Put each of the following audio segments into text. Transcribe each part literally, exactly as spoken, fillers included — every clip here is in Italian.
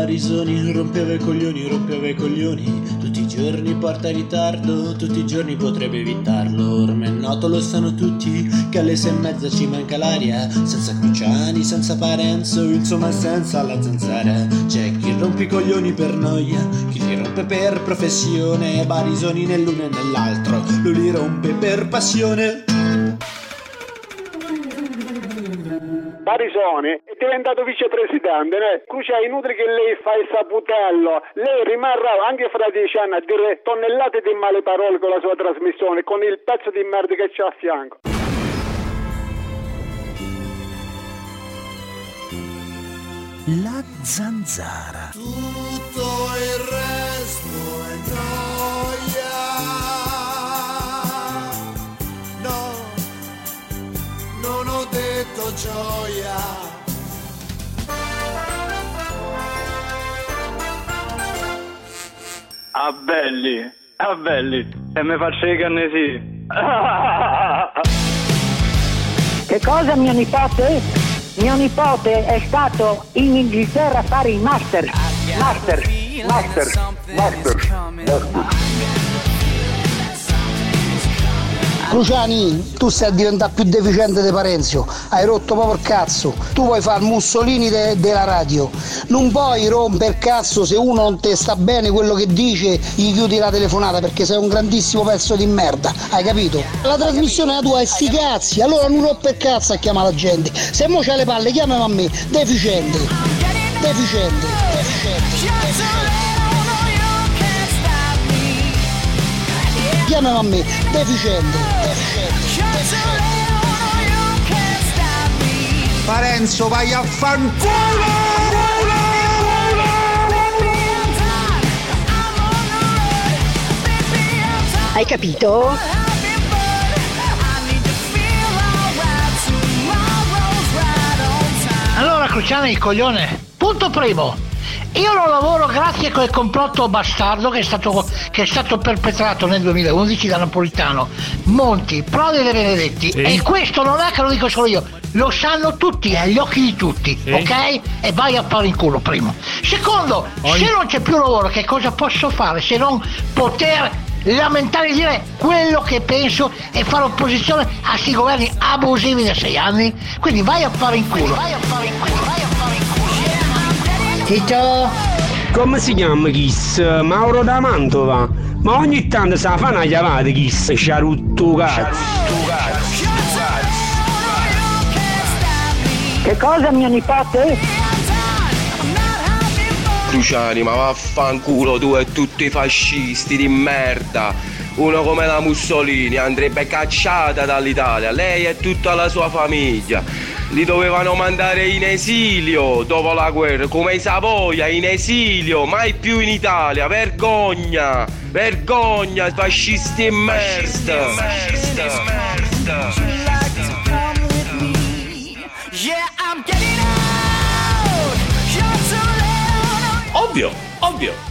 Barisoni rompeva i coglioni, rompeva i coglioni. Tutti i giorni porta ritardo, tutti i giorni potrebbe evitarlo. Ormai è noto, lo sanno tutti, che alle sei e mezza ci manca l'aria. Senza Cruciani, senza Parenzo, insomma senza la zanzara. C'è chi rompe i coglioni per noia, chi li rompe per professione. Barisoni nell'uno e nell'altro, lui li rompe per passione. Barisoni è diventato vicepresidente, né? Crucia, è inutile che lei fa il saputello, lei rimarrà anche fra dieci anni a dire tonnellate di male parole con la sua trasmissione, con il pezzo di merda che c'ha a fianco. La zanzara. Tutto il resto è noia. No, non ho detto gioia. Ah belli, ah belli, e mi faccio i cannesi. Che cosa, mio nipote? Mio nipote è stato in Inghilterra a fare il master. Master, master, master, master. Cruciani, tu stai a diventare più deficiente di Parenzo, hai rotto proprio il cazzo, tu vuoi fare il Mussolini de- della radio, non puoi rompere il cazzo se uno non te sta bene quello che dice, gli chiudi la telefonata perché sei un grandissimo pezzo di merda, hai capito? La trasmissione è la tua e sti cazzi, allora non rompe il cazzo a chiamare la gente, se mo c'hai le palle chiamami a me, deficiente, deficiente, deficiente, deficiente. Chiamami a me, deficiente, deficiente, deficiente. Parenzo, vai a fanculo! Hai capito? Allora, Cruciani, il coglione. Punto primo. Io non lavoro grazie a quel complotto bastardo che è stato, che è stato perpetrato nel duemilaundici da Napolitano, Monti, Prodi e Benedetti. Sì. E questo non è che lo dico solo io, lo sanno tutti, è agli occhi di tutti, sì. Ok? E vai a fare in culo, primo. Secondo, Oi. se non c'è più lavoro, che cosa posso fare se non poter lamentare e dire quello che penso e fare opposizione a sti governi abusivi da sei anni? Quindi vai a fare in culo. Vai a fare in culo, vai a fare in culo. Ciccio? Come si chiama Kiss? Mauro da Mantova? Ma ogni tanto sa fa una chiamata Kiss, sciarutto cazzo. Che cosa, mio nipote? Cruciani, ma vaffanculo tu e tutti i fascisti di merda. Uno come la Mussolini andrebbe cacciata dall'Italia, lei e tutta la sua famiglia. Li dovevano mandare in esilio dopo la guerra, come i Savoia, in esilio, mai più in Italia. Vergogna, vergogna, fascisti e merda. Fascisti e merda. Ovvio, ovvio.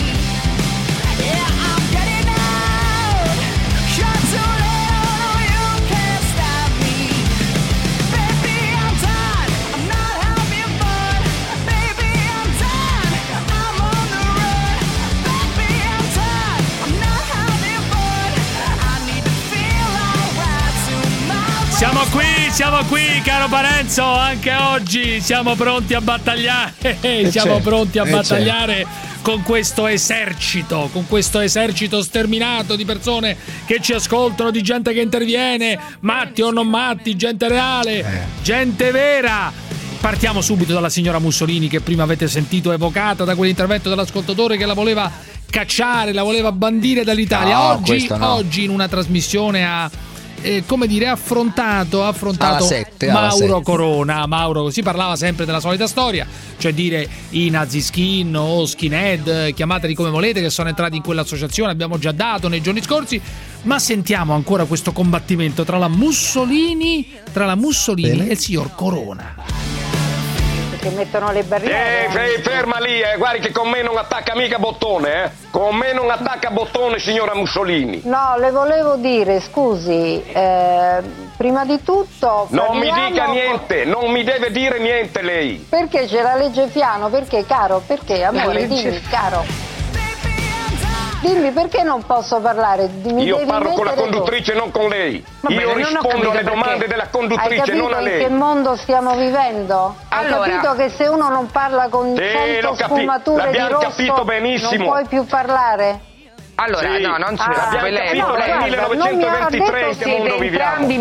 Siamo qui, siamo qui, caro Parenzo, anche oggi siamo pronti a battagliare, e siamo c'è, pronti a battagliare c'è. con questo esercito, con questo esercito sterminato di persone che ci ascoltano, di gente che interviene, matti o non matti, gente reale, eh. gente vera. Partiamo subito dalla signora Mussolini, che prima avete sentito evocata da quell'intervento dell'ascoltatore che la voleva cacciare, la voleva bandire dall'Italia. No, oggi, no. oggi in una trasmissione ha Eh, come dire, affrontato, affrontato sette, Mauro Corona. Mauro, si parlava sempre della solita storia, cioè dire i nazi skin o skinhead, chiamateli come volete, che sono entrati in quell'associazione, abbiamo già dato nei giorni scorsi, ma sentiamo ancora questo combattimento tra la Mussolini, tra la Mussolini e il signor Corona. che mettono le barriere. Eh, ferma lì, eh, guardi che con me non attacca mica bottone, eh. Con me non attacca bottone, signora Mussolini. No, le volevo dire, scusi, eh, prima di tutto... Non mi parliamo... dica niente, non mi deve dire niente lei. Perché c'è la legge Fiano? Perché, caro? Perché, amore, legge... dimmi, caro. Dimmi, perché non posso parlare? Mi Io devi parlo con la conduttrice, tu. non con lei. Vabbè, Io rispondo alle domande perché. della conduttrice, non a lei. Hai capito in che mondo stiamo vivendo? Allora, Hai capito che se uno non parla con sì, cento capi- sfumature di rosso capito benissimo. non puoi più parlare? Allora, sì. no, non ci ah, abbiamo lei, capito no, dal millenovecentoventitré in che mondo viviamo.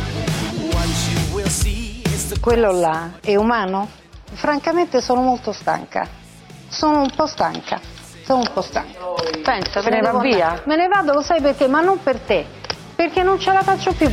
Quello là è umano? Francamente sono molto stanca. Sono un po' stanca. Sono un po' stanca. Pensa, Se ne va via? Me ne vado, lo sai perché? Ma non per te. Perché non ce la faccio più.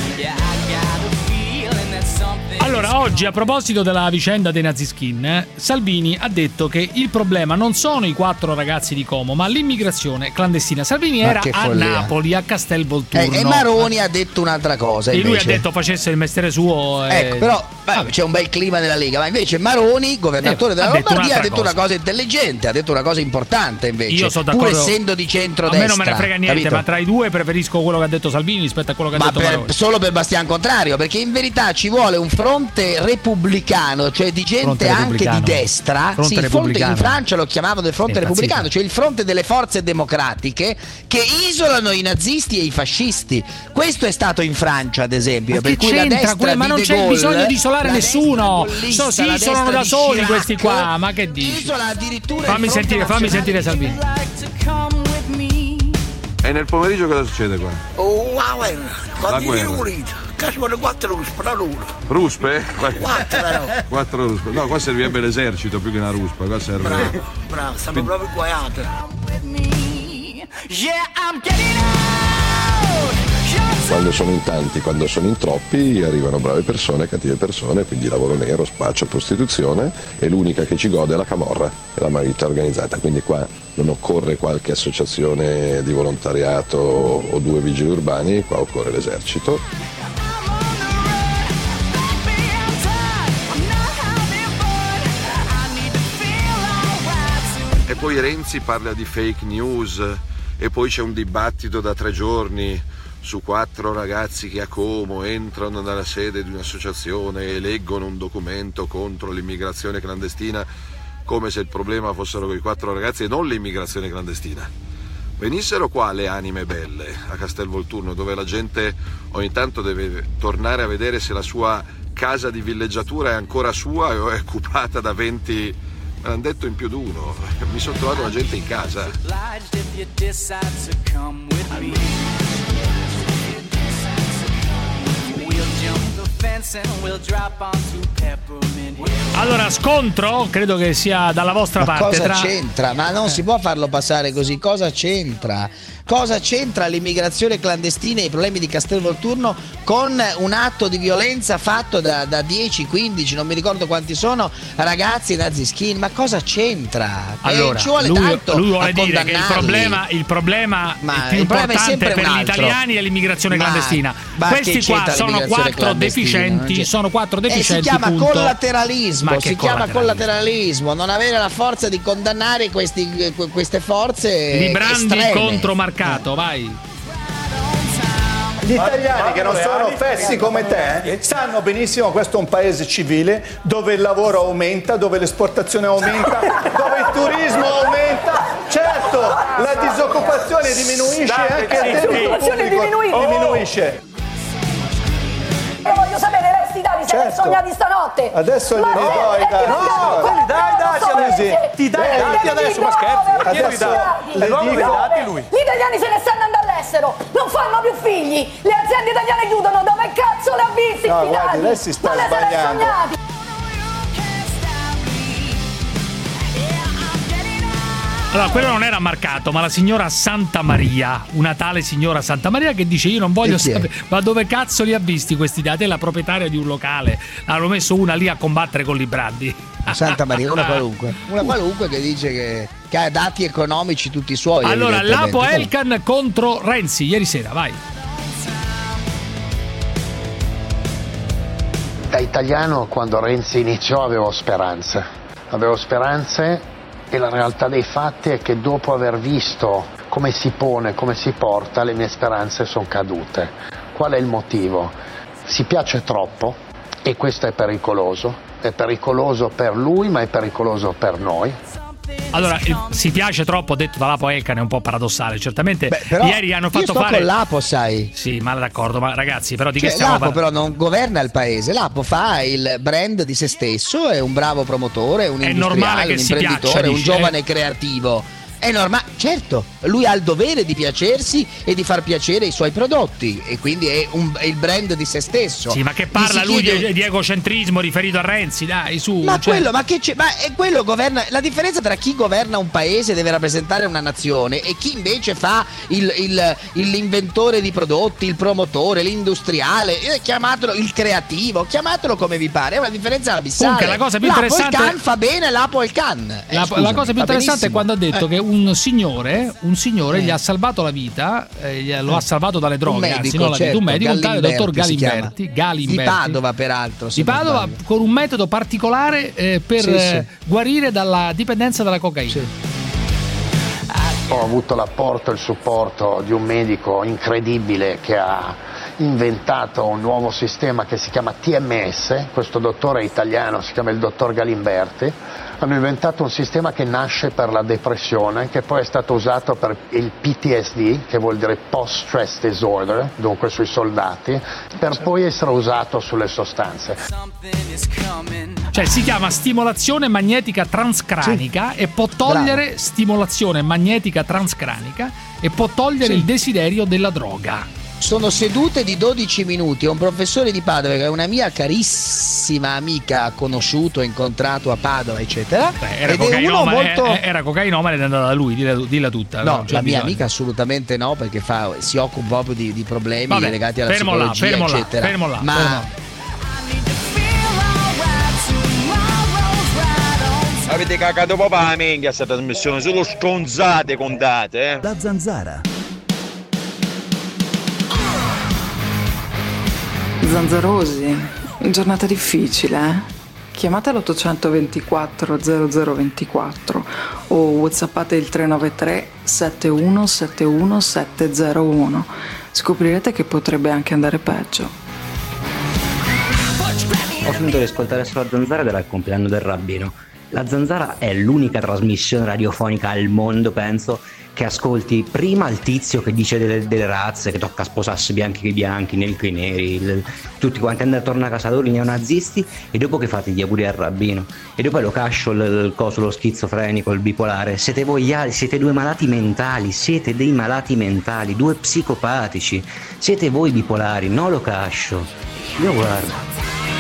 Allora, oggi a proposito della vicenda dei Naziskin, eh, Salvini ha detto che il problema non sono i quattro ragazzi di Como, ma l'immigrazione clandestina. Salvini Ma era che a follia. Napoli, a Castelvolturno. Eh, e Maroni ha detto un'altra cosa. E invece. lui ha detto facesse il mestiere suo. E... Ecco, però beh, c'è un bel clima nella Lega, ma invece Maroni, governatore Eh, della ha detto Lombardia, ha un'altra detto cosa. una cosa intelligente, ha detto una cosa importante invece. Io sono pur d'accordo. essendo di A centrodestra. me non me ne frega niente, capito? ma tra i due preferisco quello che ha detto Salvini rispetto a quello che ha Ma detto per, Maroni. solo per Bastian Contrario, perché in verità ci vuole un fronte repubblicano, cioè di gente Fronte anche repubblicano. di destra. Fronte sì, il fronte, repubblicano. in Francia lo chiamavano il fronte È repubblicano, impazzito. cioè il fronte delle forze democratiche che isolano i nazisti e i fascisti. Questo è stato in Francia, ad esempio. Ma per che cui la c'entra destra que- ma di non De c'è Gaulle, bisogno di isolare la nessuno. destra gollista, So, si la isolano destra da di soli Chirac, questi qua. Ma che dici? isola addirittura Fammi il fronte sentire, fammi sentire nazionale. Salvini. E nel pomeriggio cosa succede qua? Oh, wow, guarda, La quando guerra. viene unito, che ci vuole quattro ruspe, non uno. Ruspe? Quattro, però. Quattro ruspe. No, qua servirebbe l'esercito più che una ruspa, qua serve. Bravo, bravo, stanno proprio guaiate. Quando sono in tanti, quando sono in troppi, arrivano brave persone, cattive persone, quindi lavoro nero, spaccio, prostituzione, e l'unica che ci gode è la camorra, è la malavita organizzata, quindi qua non occorre qualche associazione di volontariato o due vigili urbani, qua occorre l'esercito. E poi Renzi parla di fake news e poi c'è un dibattito da tre giorni su quattro ragazzi che a Como entrano nella sede di un'associazione e leggono un documento contro l'immigrazione clandestina, come se il problema fossero quei quattro ragazzi e non l'immigrazione clandestina. Venissero qua le anime belle a Castelvolturno, dove la gente ogni tanto deve tornare a vedere se la sua casa di villeggiatura è ancora sua o è occupata da venti. Me l'hanno detto in più di uno, mi sono trovato la gente in casa. Allora, scontro credo che sia dalla vostra Ma parte. cosa tra... c'entra? Ma non si può farlo passare così. Cosa c'entra? Cosa c'entra l'immigrazione clandestina e i problemi di Castelvolturno con un atto di violenza fatto da, da dieci, quindici, non mi ricordo quanti sono, ragazzi naziskin? Ma cosa c'entra? Allora, eh, ci vuole lui, tanto lui vuole a dire che il condannarli. problema, il problema Ma più il problema è importante sempre per un gli altro. italiani è l'immigrazione Ma- clandestina. ma Questi che qua c'entra sono l'immigrazione quattro clandestina? deficienti, Non c'è- sono quattro Eh, si deficienti. chiama punto. collateralismo, Ma si che chiama collateralismo? collateralismo, non avere la forza di condannare questi, queste forze Librandi estreme. contro Marcato, vai. Gli italiani che non sono fessi come te sanno benissimo che questo è un paese civile dove il lavoro aumenta, dove l'esportazione aumenta, dove il turismo aumenta. Certo, la disoccupazione diminuisce, anche il debito pubblico diminuisce. Io voglio sapere questi dati se li hai Certo. sognati stanotte. Adesso Ma glieli se- do i e dati. ti mandiamo No, quelli dai, che dati non so adesso. perché. Ti dai Eh, i dati devi adesso, dire ma scherzi? no, Adesso perché i le dati. dico- No, dati lui. Gli italiani se ne stanno andando all'estero, non fanno più figli, le aziende italiane chiudono, dove cazzo le ha visti No, sti guardi, dati? lei si sta Ma le se ne sbagliando. sognati. Allora, quello non era Marcato, ma la signora Santa Maria, una tale signora Santa Maria che dice io non voglio E chi è? sapere, ma dove cazzo li ha visti questi dati? È la proprietaria di un locale, hanno messo una lì a combattere con Librandi. Santa Maria, una qualunque, una qualunque che dice che, che ha dati economici tutti suoi. Allora, evidentemente. Lapo Elkan contro Renzi, ieri sera, vai. Da italiano, quando Renzi iniziò, avevo speranze. Avevo speranze e la realtà dei fatti è che dopo aver visto come si pone, come si porta, le mie speranze sono cadute. Qual è il motivo? Si piace troppo e questo è pericoloso. È pericoloso per lui, ma è pericoloso per noi. Allora, eh, si piace troppo, detto da Lapo Elkan, è un po' paradossale, certamente. Beh, però ieri hanno fatto io sto fare con Lapo, sai. Sì, ma d'accordo, ma ragazzi, però di Cioè, che stiamo Lapo parlando? però non governa il paese. Lapo fa il brand di se stesso, è un bravo promotore, un È industriale, normale che un si imprenditore, piaccia, un dici, giovane eh? creativo. È normale, certo, lui ha il dovere di piacersi e di far piacere i suoi prodotti e quindi è, un, è il brand di se stesso. Sì, ma che parla Gli si lui chiede- di, di egocentrismo riferito a Renzi, dai, su. Ma cioè- quello, ma che c'è? Ma è quello governa. La differenza tra chi governa un paese e deve rappresentare una nazione e chi invece fa il, il- il- l'inventore di prodotti, il promotore, l'industriale, eh, chiamatelo il creativo, chiamatelo come vi pare. È una differenza abissale. Comunque, la cosa più Lapo interessante- il can fa bene, Lapo il can. Eh, La, scusami, la cosa più fa interessante è benissimo. quando ha detto Eh. che un signore, un signore Eh. gli ha salvato la vita, eh, gli- lo Eh. ha salvato dalle droghe, Un medico, anzi, non la vita, certo, un medico, un tale dottor Galimberti si Galimberti, chiama. Galimberti Di Padova, peraltro. se di non Padova, sbaglio. con un metodo particolare eh, per Sì, sì. eh, guarire dalla dipendenza dalla cocaina. Ho avuto l'apporto e il supporto di un medico incredibile che ha inventato un nuovo sistema che si chiama T M S, questo dottore è italiano, si chiama il dottor Galimberti. Hanno inventato un sistema che nasce per la depressione, che poi è stato usato per il P T S D, che vuol dire Post Stress Disorder, dunque sui soldati, per poi essere usato sulle sostanze. Cioè si chiama stimolazione magnetica transcranica e può togliere stimolazione magnetica transcranica e può togliere Sì. il desiderio della droga. Sono sedute di dodici minuti. È un professore di Padova che è una mia carissima amica, conosciuto, incontrato a Padova, eccetera. Beh, era Ed è uno cocainomane, molto. eh, era cocainomane ed è andata da lui, dilla, dilla tutta. No, non c'è la mia bisogno. amica assolutamente no, perché fa, si occupa proprio di, di problemi Vabbè, legati alla fermo là, psicologia, fermo là, eccetera. fermo là, Ma fermo là. Avete cagato proprio la minchia questa trasmissione, solo stronzate contate, eh. La Zanzara. Zanzarosi, giornata difficile, eh? Chiamate l'ottocentoventiquattro zero zero ventiquattro o whatsappate il tre nove tre sette uno sette uno sette zero uno. Scoprirete che potrebbe anche andare peggio. Ho finito di ascoltare sulla Zanzara ed era il compleanno del rabbino. La Zanzara è l'unica trasmissione radiofonica al mondo, penso, che ascolti prima il tizio che dice delle, delle razze, che tocca sposarsi bianchi che bianchi, neri che neri, il, tutti quanti andare attorno a casa loro, i neonazisti, e dopo che fate gli auguri al rabbino. E dopo lo cascio, il, il coso, lo schizofrenico, il bipolare. Siete voi, siete due malati mentali, siete dei malati mentali, due psicopatici. Siete voi bipolari, no lo cascio. Io guardo.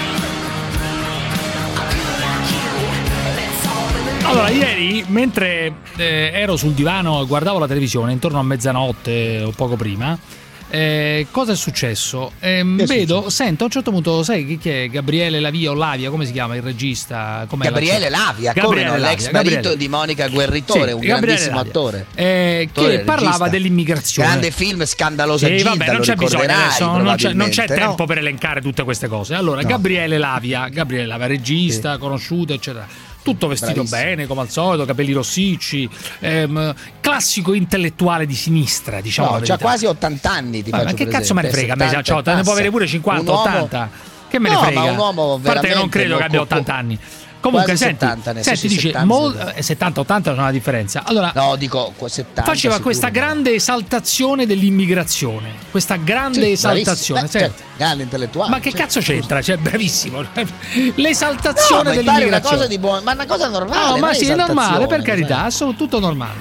Allora, ieri, mentre eh, ero sul divano e guardavo la televisione, intorno a mezzanotte o poco prima, eh, cosa è successo? Eh, Che è vedo, successo? sento, a un certo punto, sai chi chi è? Gabriele Lavia o Lavia, come si chiama il regista? Com'è Gabriele la- Lavia, Gabriele come no? Lavia, L'ex marito Gabriele. di Monica Guerritore, Sì, un Gabriele grandissimo Lavia. attore. Eh, Attore, che parlava regista. dell'immigrazione. Grande film, Scandalosa Sì, Gilda, vabbè, non lo c'è bisogno ricorderai, adesso, non c'è, non c'è probabilmente, tempo no? per elencare tutte queste cose. Allora, No. Gabriele Lavia, Gabriele Lavia, regista, conosciuto, eccetera. Tutto vestito Bravissimo. bene, come al solito, capelli rossicci, ehm, classico intellettuale di sinistra, diciamo. No, la c'ha verità. quasi ottant'anni, ti Ma, ma faccio che cazzo me ne presente, frega? A me, settanta cioè, ne può avere pure passa. cinquanta, Un uomo- ottanta. Che me ne No, frega? ma un uomo A parte che non veramente credo che abbia molto- ottanta anni. Comunque, Quasi senti, settanta, ne so, senti sì, dice settanta, mol- settanta. eh, settanta ottanta non ha una differenza. Allora, No, dico settanta. faceva sicuro. questa grande esaltazione dell'immigrazione, questa grande Sì, esaltazione. bravissimo. Beh, Senti, certo, grande intellettuale. ma che certo. cazzo c'entra? Cioè, bravissimo. No, L'esaltazione ma pare una dell'immigrazione. cosa di buono, ma una cosa normale. No, non ma sì, è normale, esaltazione, per carità, sai. sono tutto normale.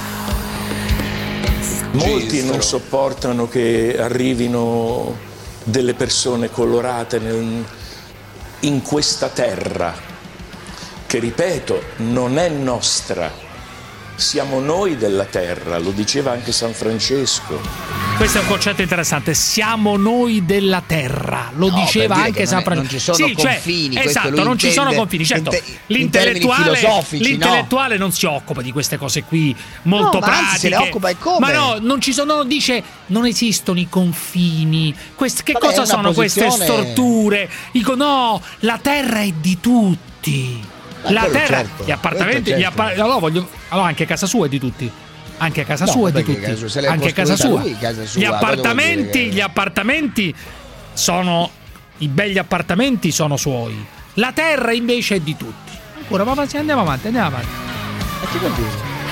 Molti non sopportano che arrivino delle persone colorate nel- in questa terra, che ripeto, non è nostra. siamo noi della terra, lo diceva anche San Francesco. Questo è un concetto interessante. Siamo noi della terra, lo No, diceva per dire anche che San non è- Francesco. non ci sono Sì, cioè, confini, questo esatto, lui non ci sono intende confini. Certo, in te- in l'intellettuale, termini filosofici, l'intellettuale non si occupa di queste cose qui molto No, ma pratiche. anzi, se ne occupa, e come? Ma no, non ci sono, no, dice non esistono i confini. Quest- che Vabbè, cosa è una sono queste posizione- storture? Dico no, la terra è di tutti. Ma La quello terra, certo, gli appartamenti, questo gli certo. appa- allora, voglio, allora anche casa sua è di tutti. Anche casa No, sua è di perché tutti. casa sua, se l'è Anche casa costruita sua. lui, casa sua, Gli cosa vuol appartamenti, dire che- gli appartamenti sono i begli appartamenti sono suoi. La terra invece è di tutti. Ancora, ma andiamo avanti, andiamo avanti. Ma che vuol dire?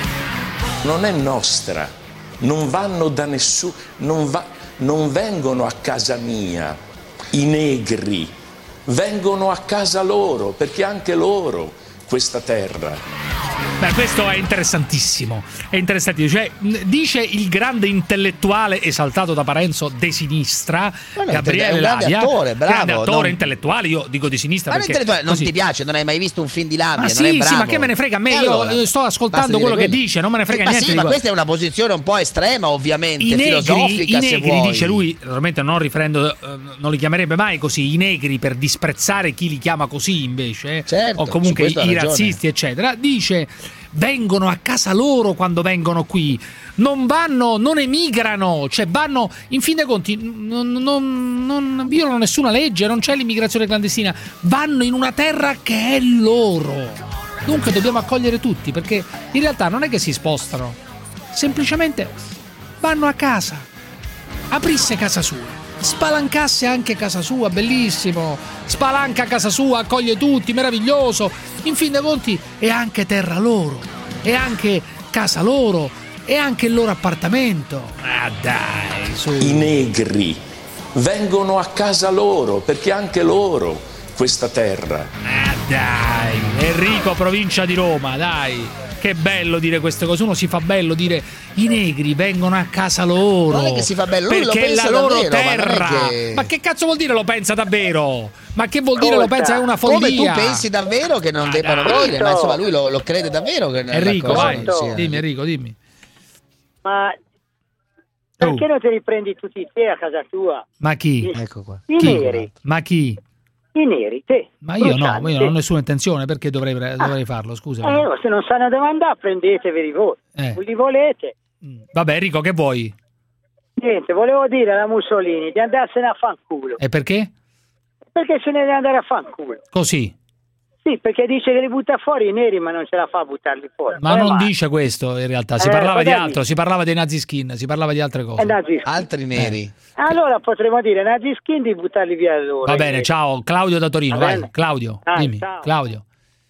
Non è nostra, non vanno da nessuno, non, va, non vengono a casa mia i negri, vengono a casa loro, perché anche loro questa terra. Beh, questo è interessantissimo. È interessantissimo. Cioè, mh, dice il grande intellettuale esaltato da Parenzo de sinistra, Ma no, è Gabriele un grande Lavia. attore, bravo, grande attore non- intellettuale, io dico di sinistra Ma perché l'intellettuale non così. ti piace, non hai mai visto un film di Lavia, Ma non sì, è sì, bravo. ma che me ne frega a me? E Io allora? eh, sto ascoltando Basta quello dire che dice, non me ne frega ma niente. sì, di ma quello. questa è una posizione un po' estrema, ovviamente, I negri, filosofica, i se negri vuoi. dice lui, naturalmente non riferendo, eh, non li chiamerebbe mai così, i negri per disprezzare chi li chiama così invece, eh, Certo, o comunque su questo ha i ragione. razzisti, eccetera. Dice vengono a casa loro quando vengono qui, non vanno, non emigrano, cioè vanno, in fin dei conti, non, non, non violano nessuna legge, non c'è l'immigrazione clandestina, vanno in una terra che è loro. Dunque dobbiamo accogliere tutti, perché in realtà non è che si spostano, semplicemente vanno a casa, aprisse casa sua, spalancasse anche casa sua, bellissimo, spalanca casa sua, accoglie tutti, meraviglioso, in fin dei conti è anche terra loro, è anche casa loro, è anche il loro appartamento. Ah dai, su. I negri vengono a casa loro, perché anche loro questa terra. Ah dai, Enrico, provincia di Roma, dai. Che bello dire queste cose, uno si fa bello dire i negri vengono a casa loro. Non è che si fa bello, lui lo perché è pensa la loro davvero, ma non è terra. che- Ma che cazzo vuol dire lo pensa davvero? Ma che vuol dire lo pensa è una Come follia? tu pensi davvero che non debbano dai. venire, ma insomma lui lo, lo crede davvero che Enrico, la cosa vai, non sia- dimmi Enrico, dimmi. Ma perché non te li prendi tutti te a casa tua? Ma chi? I- Ecco qua. I Chi? neri, Ma chi? i neri, te. Ma io no, Brucianti, ma io te. non ho nessuna intenzione, perché dovrei, dovrei farlo, scusa. Eh, ma se non sanno dove andare, prendeteveli voi. Eh. Li volete? Vabbè Enrico, che vuoi? Niente, volevo dire alla Mussolini di andarsene a fanculo. E perché? Perché se ne deve andare a fanculo? Così. Sì, perché dice che li butta fuori i neri, ma non ce la fa a buttarli fuori. Ma Come non mai? dice questo in realtà, si Eh, parlava di cosa altro, dice? si parlava dei nazi skin, si parlava di altre cose. Eh, nazi- Altri neri. Allora potremmo dire nazi skin di buttarli via loro. Va i bene, neri. ciao, Claudio da Torino, Va vai. bene. Claudio, Dai, dimmi. ciao. Claudio.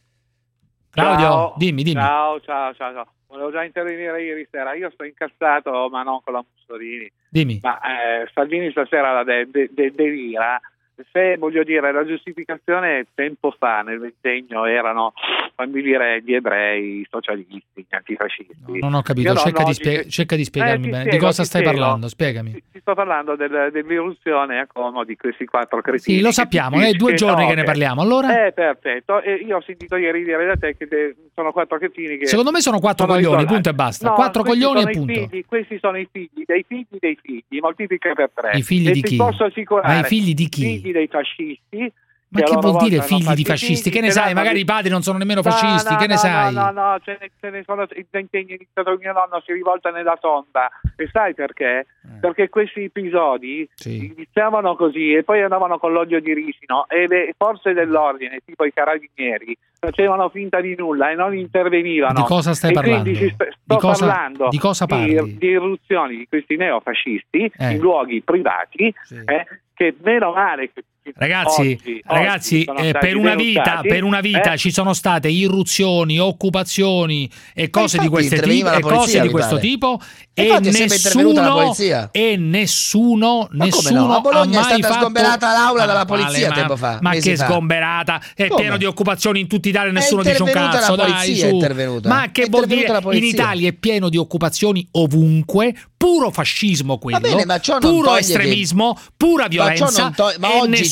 Claudio, Ciao. dimmi, dimmi. Ciao, ciao, ciao, ciao. Volevo già intervenire ieri sera. Io sto incazzato, ma non con la Mussolini. Dimmi. Ma eh, Salvini stasera la de- de- de- delira. Se, voglio dire, la giustificazione tempo fa nel ventennio erano, fammi dire, gli ebrei, i socialisti, gli antifascisti. Non ho capito, Io no, cerca, no, di spie- ti- cerca di spiegarmi eh, ti bene. spiego, di cosa ti stai spiego. parlando? Spiegami. Ti, ti sto parlando del- dell'irruzione a Como di questi quattro cretini. Sì, lo che sappiamo, ti- è due che- giorni no, che ne ok. parliamo. Allora? Eh, perfetto. E io ho sentito ieri dire da te che de- sono quattro cretini che... Secondo me sono quattro coglioni, isolati. punto e basta. No, Quattro questi coglioni sono e i punto. figli- questi sono i figli dei figli dei figli, moltiplica per tre. I figli e di ti chi? posso assicurare, Ma i figli di chi? figli dei fascisti. Ma che a che loro vuol dire volta hanno figli di fatto i fascisti? figli, Che ne che sai? l'hanno Magari di- i padri non sono nemmeno No, fascisti, no, che ne no, sai? No, no, no, ce ne, ce ne sono i ventennio iniziato mio nonno si rivolta nella sonda. E sai perché? Perché questi episodi iniziavano così e poi andavano con l'olio di ricino e le forze dell'ordine, tipo i carabinieri, facevano finta di nulla e non intervenivano. Di cosa stai E parlando? quindi si sta- sto Di cosa- parlando di cosa parli? di irruzioni di questi neofascisti Eh. in luoghi privati, eh, che meno male che Ragazzi, oggi- ragazzi oggi sono eh, stati per una vita, denunciati, per una vita eh, ci sono state irruzioni, occupazioni e cose di, infatti queste tipo, interveniva la e cose polizia, di mi questo pare. tipo e Infatti è sempre intervenuta la nessuno, polizia. e nessuno, Ma come nessuno no? A Bologna ha è mai stata fatto... sgomberata l'aula Ma dalla quale, polizia ma- tempo fa, Ma mesi che fa. sgomberata, è Come? pieno di occupazioni in tutta Italia e nessuno È dice un intervenuta cazzo, la dai, polizia, è su. intervenuta. Ma che È vuol intervenuta dire? la In polizia. Italia è pieno di occupazioni ovunque, puro fascismo quello, bene, ma ciò non puro toglie che- estremismo, pura Ma ciò violenza non to- ma e oggi c'è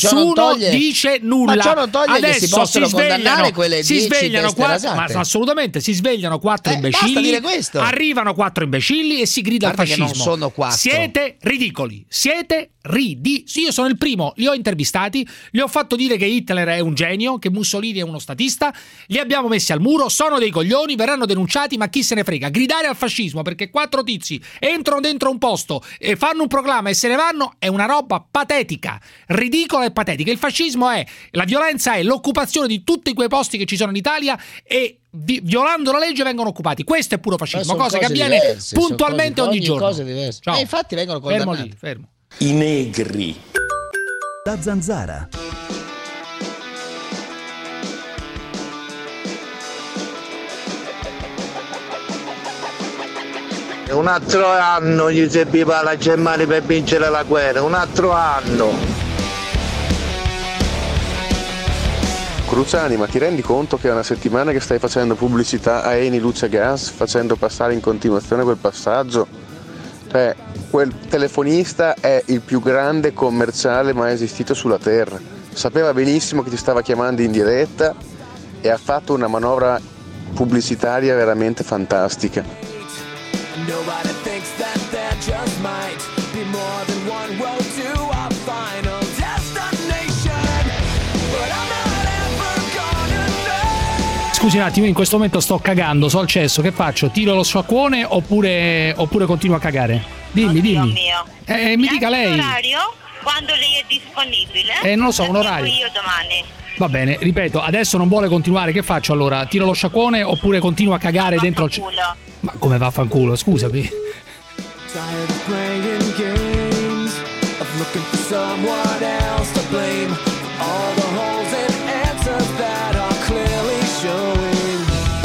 nessuno toglie... dice nulla. Ma ciò non toglie adesso che si possono si svegliano, condannare quelle si dieci svegliano teste quattro, rasate. ma assolutamente si svegliano quattro Eh, imbecilli. basta dire questo. Arrivano quattro imbecilli e si grida al Guarda che fascismo. non sono quattro. Siete ridicoli. Siete ridi. Sì, io sono il primo, li ho intervistati, gli ho fatto dire che Hitler è un genio, che Mussolini è uno statista, li abbiamo messi al muro, sono dei coglioni, verranno denunciati, ma chi se ne frega. Gridare al fascismo perché quattro tizi entrano dentro un posto e fanno un proclama e se ne vanno è una roba patetica, ridicola e patetica. Il fascismo è, la violenza è l'occupazione di tutti quei posti che ci sono in Italia e vi, violando la legge vengono occupati. Questo è puro fascismo, cosa che avviene diverse, puntualmente cose, ogni giorno. Cose diverse. Ciao. E infatti vengono Fermo condannati. lì, fermo. I negri. La zanzara. Un altro anno gli serviva la Germania per vincere la guerra, un altro anno. Cruciani, ma ti rendi conto che è una settimana che stai facendo pubblicità a Eni Luce Gas, facendo passare in continuazione quel passaggio? Cioè, quel telefonista è il più grande commerciale mai esistito sulla Terra. Sapeva benissimo che ti stava chiamando in diretta e ha fatto una manovra pubblicitaria veramente fantastica. Nobody thinks that there just might be more than one road to our final destination. But I'm not ever gonna know. Scusi un attimo, in questo momento sto cagando, so il cesso, che faccio? Tiro lo sciacquone oppure, oppure continuo a cagare? Dimmi, dimmi. Mio. Eh, mi dica lei. Un orario quando lei è disponibile? Eh, non lo so, un Lo orario. dico io domani. Va bene, ripeto, adesso non vuole continuare, che faccio allora? Tiro lo sciacquone oppure continuo a cagare dentro il cesso? Ma come vaffanculo, scusami. Tired of playing games, of looking for someone else to blame for all the holes and answers that are clearly showing.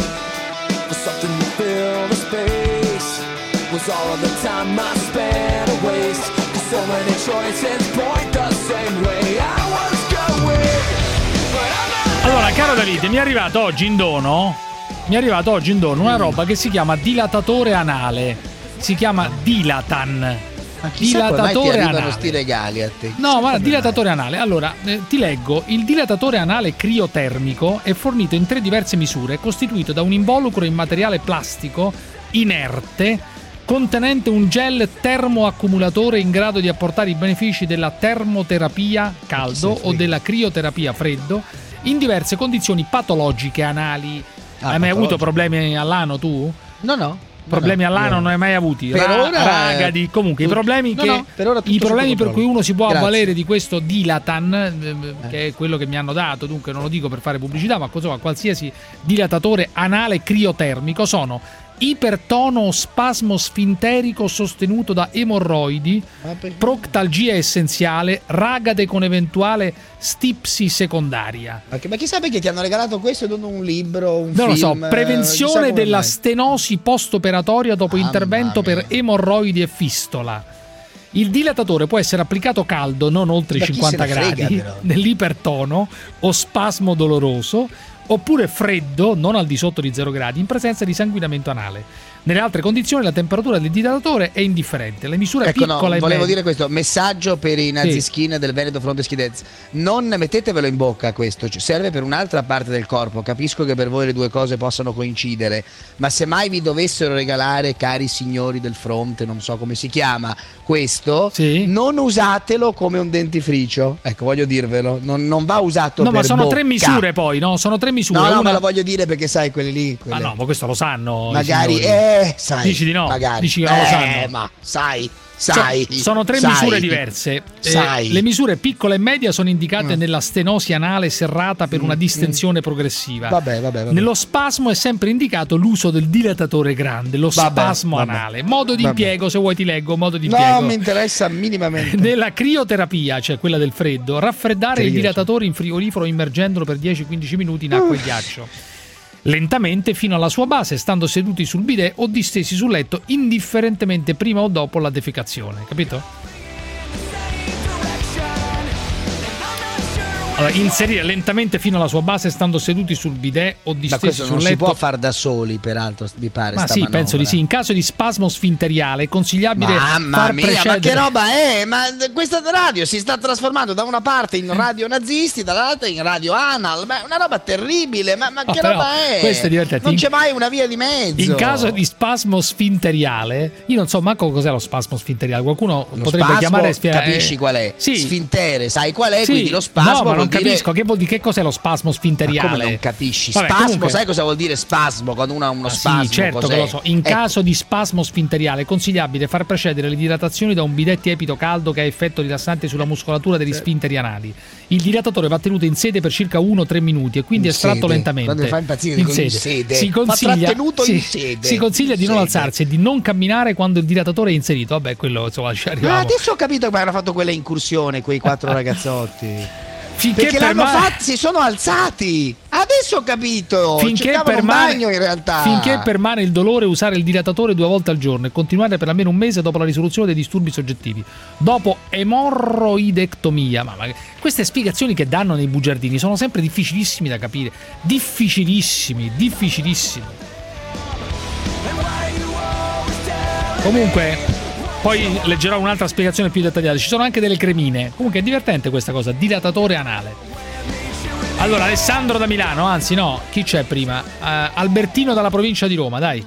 For something to fill the space was all of the time I spent a waste. Cause so many choices point the same way I was going. But I'm not. Allora, caro Davide, mi è arrivato oggi in dono Mi è arrivato oggi in dono una roba che si chiama dilatatore anale. Si chiama Dilatan. Ma chissà come mai ti dilatatore arrivano anale. sti regali a te. No, ma dilatatore anale. Allora, eh, ti leggo. Il dilatatore anale criotermico è fornito in tre diverse misure, costituito da un involucro in materiale plastico inerte contenente un gel termoaccumulatore in grado di apportare i benefici della termoterapia caldo o della crioterapia freddo in diverse condizioni patologiche anali. Ah, hai mai avuto patologiche. problemi all'ano tu? No, no. Problemi no, no, all'ano no. non hai mai avuti? Per Ra- ora, ragadi, comunque eh, i problemi no, che no, per ora tutto i problemi sotto per cui controllo. uno si può Grazie. avvalere di questo Dilatan, eh, che è quello che mi hanno dato, dunque non lo dico per fare pubblicità, ma insomma, qualsiasi dilatatore anale criotermico sono ipertono spasmo sfinterico sostenuto da emorroidi, proctalgia essenziale, ragade con eventuale stipsi secondaria. Ma, che, ma chissà perché ti hanno regalato questo e non un libro, un Non lo so, film, eh, prevenzione chissà come della mai. stenosi post-operatoria dopo Mamma intervento mia. per emorroidi e fistola. Il dilatatore può essere applicato caldo, non oltre i Ma chi cinquanta se ne frega, gradi, però? nell'ipertono o spasmo doloroso, oppure freddo, non al di sotto di zero gradi, in presenza di sanguinamento anale. Nelle altre condizioni la temperatura del dilatatore è indifferente. Le misure Ecco, no, piccole e volevo medie- dire questo messaggio per i nazi Sì. skin del Veneto Fronte Schidez: non mettetevelo in bocca questo, cioè, serve per un'altra parte del corpo. Capisco che per voi le due cose possano coincidere, ma se mai vi dovessero regalare, cari signori del fronte, non so come si chiama questo, non usatelo come un dentifricio, ecco, voglio dirvelo, non, non va usato No, per ma sono bocca. tre misure poi, no? Sono tre misure. No, no, Una- ma lo voglio dire perché sai, quelli lì, Ma quelle- no, ma questo lo sanno. i magari, signori. eh, sai, Dici di no, magari. dici che non lo Eh, sanno. ma sai, sai, Cioè, sono tre sai, misure diverse. Eh, sai. le misure piccola e media sono indicate Mm. nella stenosi anale serrata per una distensione progressiva. Vabbè, vabbè, vabbè. Nello spasmo è sempre indicato l'uso del dilatatore grande, lo Vabbè, spasmo vabbè. anale. Modo di Vabbè. impiego, se vuoi ti leggo, modo di No, impiego. mi interessa minimamente. Nella crioterapia, cioè quella del freddo, raffreddare il Crio, dilatatore in frigorifero immergendolo per dieci quindici minuti in acqua e ghiaccio. Lentamente fino alla sua base, stando seduti sul bidet o distesi sul letto, indifferentemente prima o dopo la defecazione, capito? Allora, inserire lentamente fino alla sua base stando seduti sul bidet o distesi Ma questo sul non letto. si può far da soli, peraltro, mi pare. Ma sta sì, manovra. penso di sì. In caso di spasmo sfinteriale è consigliabile Mamma far mia, precedere... ma che roba è? Ma questa radio si sta trasformando da una parte in radio nazisti, dall'altra in radio anal. Ma è una roba terribile. Ma, ma No, che però, roba è? questo è divertente. Non In- c'è mai una via di mezzo. In caso di spasmo sfinteriale, io non so manco cos'è lo spasmo sfinteriale. Qualcuno Lo potrebbe spasmo, chiamare spia- capisci qual è? Sì. Sfintere, sai qual è? Sì. Quindi lo spasmo No, ma non vuol dire... capisco che vuol dire, che cos'è lo spasmo Ma sfinteriale. come non capisci? Vabbè, Spasmo, comunque- sai cosa vuol dire spasmo? Quando uno ha uno Ah, spasmo, sì, certo cos'è? che lo so. In Ecco. caso di spasmo sfinteriale è consigliabile far precedere le dilatazioni da un bidet tiepido caldo che ha effetto rilassante sulla muscolatura degli sfinteri anali. Il dilatatore va tenuto in sede per circa uno o tre minuti e quindi In estratto sede. lentamente. Quando mi fa impazzire in dico in sede. sede. Si Va consiglia, trattenuto si, in sede. si consiglia di In non sede. alzarsi e di non camminare quando il dilatatore è inserito. Vabbè, quello insomma ci Ma arriviamo. adesso ho capito come hanno fatto quella incursione quei quattro ragazzotti. Finché Perché l'hanno permane- fatto, si sono alzati. Adesso ho capito. Finché Cercavano un permane, bagno in realtà. finché permane il dolore, usare il dilatatore due volte al giorno e continuare per almeno un mese dopo la risoluzione dei disturbi soggettivi. Dopo emorroidectomia. Ma, ma queste spiegazioni che danno nei bugiardini sono sempre difficilissimi da capire. Difficilissimi, difficilissimi. Comunque, poi leggerò un'altra spiegazione più dettagliata. Ci sono anche delle cremine. Comunque è divertente questa cosa, dilatatore anale. Allora, Alessandro da Milano, anzi no, chi c'è prima? Uh, Albertino dalla provincia di Roma, dai.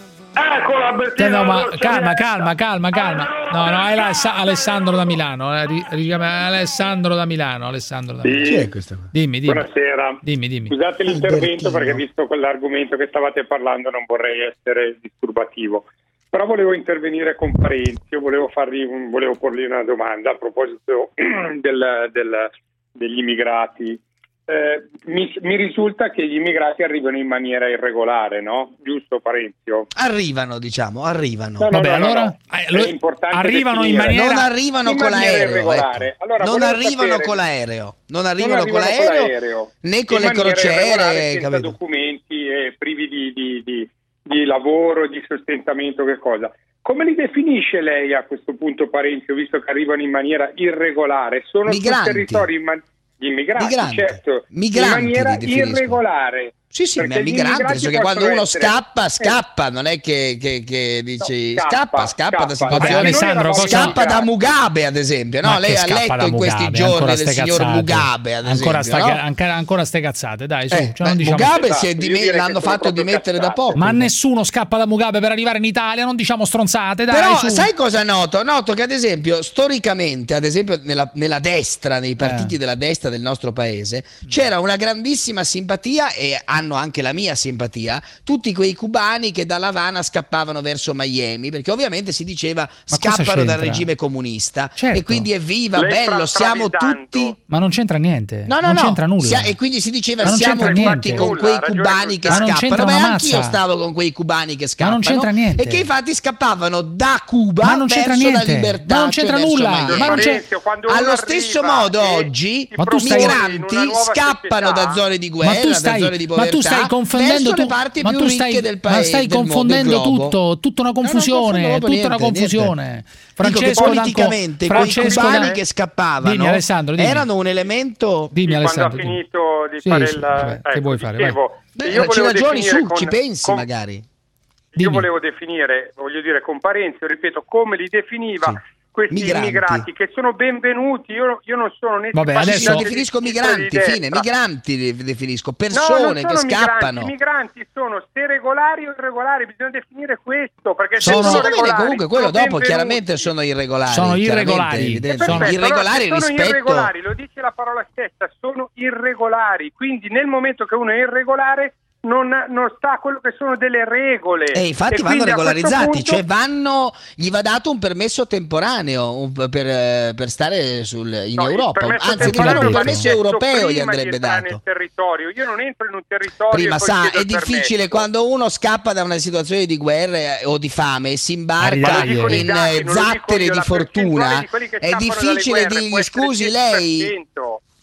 Eccolo Albertino. No, ma calma, calma, calma, calma. No, no, è la- Alessandro da Milano. eh, ri- richiama- Alessandro da Milano, Alessandro da Milano. Sì. Chi è questa? Dimmi, dimmi. Buonasera. Dimmi, dimmi. Scusate l'intervento Albertino. perché visto quell'argomento che stavate parlando non vorrei essere disturbativo. Però volevo intervenire con Parenzi, io volevo, fargli un, volevo porgli una domanda a proposito del, del, degli immigrati. Eh, mi, mi risulta che gli immigrati arrivano in maniera irregolare, no? Giusto Parenzio? Arrivano, diciamo, arrivano. No, no, Vabbè, no, no, allora no. eh, È lo- importante arrivano in definire. maniera Non arrivano in con maniera l'aereo. irregolare. ecco. Allora, non volevo arrivano sapere- con l'aereo. Non Non arrivano, con arrivano l'aereo, né con in le maniera irregolare, crociere, senza capito? documenti e privi di, di, di, di lavoro, di sostentamento, che cosa. Come li definisce lei a questo punto, Parenzio, visto che arrivano in maniera irregolare? Sono Migranti. sul territorio in man- gli immigrati, Migranti. certo, Migranti in maniera li definisco. irregolare. Sì, sì, Perché ma è gli migrante, immigrati nel senso che quando possono uno essere- scappa, scappa, non è che, che, che dici No, scappa, scappa, scappa, da scappa. situazioni. Vabbè, Alessandro, cosa- scappa da Mugabe, ad esempio, no? Ma Lei che ha scappa letto da in questi Mugabe, giorni ancora del ste signor cazzate. Mugabe, ad ancora esempio, sta, no? ancora, ancora ste cazzate, dai, su. Eh, cioè, non beh, diciamo- Mugabe si è Esatto, dime- io direi che l'hanno sono fatto proprio dimettere da cazzate. poco. Ma nessuno scappa da Mugabe per arrivare in Italia, non diciamo stronzate, dai, Però su. sai cosa noto? Noto che ad esempio storicamente, ad esempio nella, nella destra, nei partiti Eh. della destra del nostro paese, c'era una grandissima simpatia, e hanno anche la mia simpatia, tutti quei cubani che dalla Havana scappavano verso Miami, perché ovviamente si diceva Ma cosa scappano dal c'entra? regime comunista, Certo. e quindi evviva, Lei bello, sta siamo travisando. tutti... Ma non c'entra niente. No, no, non no, c'entra nulla. sia- e quindi si diceva Ma non siamo c'entra tutti niente. con Nulla, quei ha ragione cubani che Ma non scappano. c'entra Beh, una anch'io mazza. stavo con quei cubani che Ma scappano. non c'entra niente. E che infatti scappavano da Cuba Ma non c'entra verso niente. la libertà. Ma non c'entra cioè verso nulla. Miami. Ma non c'è- Parenzio, quando uno Allo stesso arriva modo e oggi si Ma tu stai- propone in migranti una nuova scappano società, da zone di guerra, ma tu stai, da zone di ma povertà, tu stai confondendo verso tu- le parti ma più tu ricche stai, del ma paese, stai del mondo, confondendo del globo. tutto, tutta una No, non confusione, confondo tutta proprio una niente, confusione. niente. Francesco Dico che D'Anco- politicamente quei Francesco cubani Dan- che scappavano Dimmi, Alessandro, dimmi. erano un elemento. Dimmi, quando ha Alessandro, dimmi. finito di Sì, fare sì, il vabbè, ecco, che vuoi fare? dicevo, Beh, io ci volevo ragioni definire su, con- ci pensi con- magari. Io Dimmi. volevo definire, voglio dire, con Parenzio, ripeto, come li definiva Sì. questi Migranti. immigrati che sono benvenuti. Io, io non sono né Vabbè, simpatico adesso- Io né definisco di sinistra né di migranti, fine, destra. migranti li definisco, No, persone non che sono migranti. scappano. I migranti sono se regolari o irregolari, bisogna definire questo, perché se Sono- sono Sì, va bene, regolari, comunque quello sono dopo benvenuti. chiaramente sono irregolari. Sono chiaramente, irregolari. evidente. Eh, Sono perfetto, irregolari allora, se sono rispetto. irregolari, lo dice la parola stessa, sono irregolari, quindi nel momento che uno è irregolare non, non sta a quello che sono delle regole. E infatti E vanno quindi a questo regolarizzati, punto- cioè vanno, gli va dato un permesso temporaneo un- per, eh, per stare sul, in No, il Europa, permesso anzi temporaneo addirittura un va permesso richiesto europeo gli prima di andrebbe entrare dato. nel territorio. Io non entro in un territorio Prima e poi sa, chiedo è il difficile permesso. quando uno scappa da una situazione di guerra eh, o di fame e si imbarca Ma lo dicono i in dati, eh, non lo dico zattere io, di la percentuale fortuna, di quelli che è scappano dalle difficile guerre può dirgli essere scusi il lei. dieci per cento.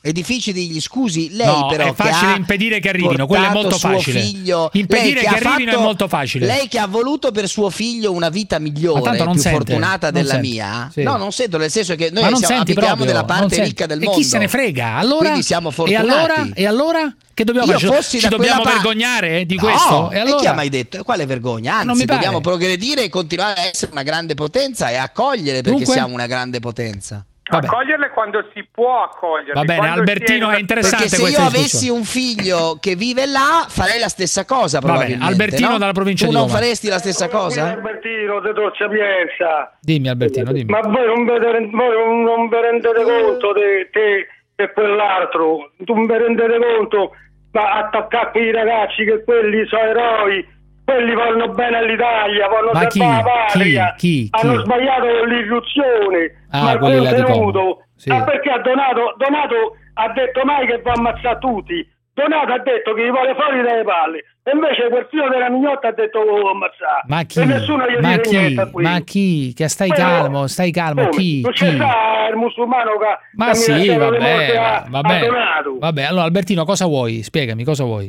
È difficile dirgli scusi, lei no, però è facile che impedire che arrivino, quello è molto suo facile. Figlio, impedire che, che arrivino fatto, è molto facile. Lei che ha voluto per suo figlio una vita migliore, più sente, fortunata della sente. mia. Sì. No, non sento, nel senso che noi Ma non siamo, senti abitiamo proprio, nella parte non ricca del senti. mondo. E chi se ne frega? Allora, Quindi siamo fortunati. E allora? E allora? Che dobbiamo Io fare? fossi Ci da dobbiamo quella pa- vergognare di No, questo? E allora? chi ha mai detto? Quale vergogna? Non Anzi, mi pare. dobbiamo progredire e continuare a essere una grande potenza e accogliere perché Dunque? siamo una grande potenza. Vabbè. Accoglierle quando si può accoglierle. Va bene, quando Albertino, si è interessante Perché se questa io discussione. avessi un figlio che vive là, farei la stessa cosa Va bene, probabilmente. Albertino no? dalla provincia tu di non Roma. faresti la stessa cosa? Albertino, te do sapienza. Dimmi Albertino, dimmi. Ma voi non vi re- voi non vi rendete conto di te e quell'altro? Non vi rendete conto? Ma attaccare quei ragazzi che quelli sono eroi, quelli vanno bene all'Italia, vanno Ma a chi? salvare la patria. Chi? Chi? Hanno Chi? sbagliato con l'irruzione, Ah, ma il quelli là di contenuto. Como. Sì. Ah, perché ha Donato, Donato ha detto mai che va a ammazzare tutti. Donato ha detto che gli vuole fuori dalle palle. E invece quel figlio della mignotta ha detto che lo vuole ammazzare. Ma chi? E nessuno gli Ma dice chi? niente a quello. Ma chi? Che stai Quello- calmo, stai calmo. Come? Chi? Non c'è Chi? sta il musulmano che Ma che mi sì, lasciava le vabbè, morte a, vabbè, a Donato. vabbè. Allora Albertino, cosa vuoi? Spiegami, cosa vuoi?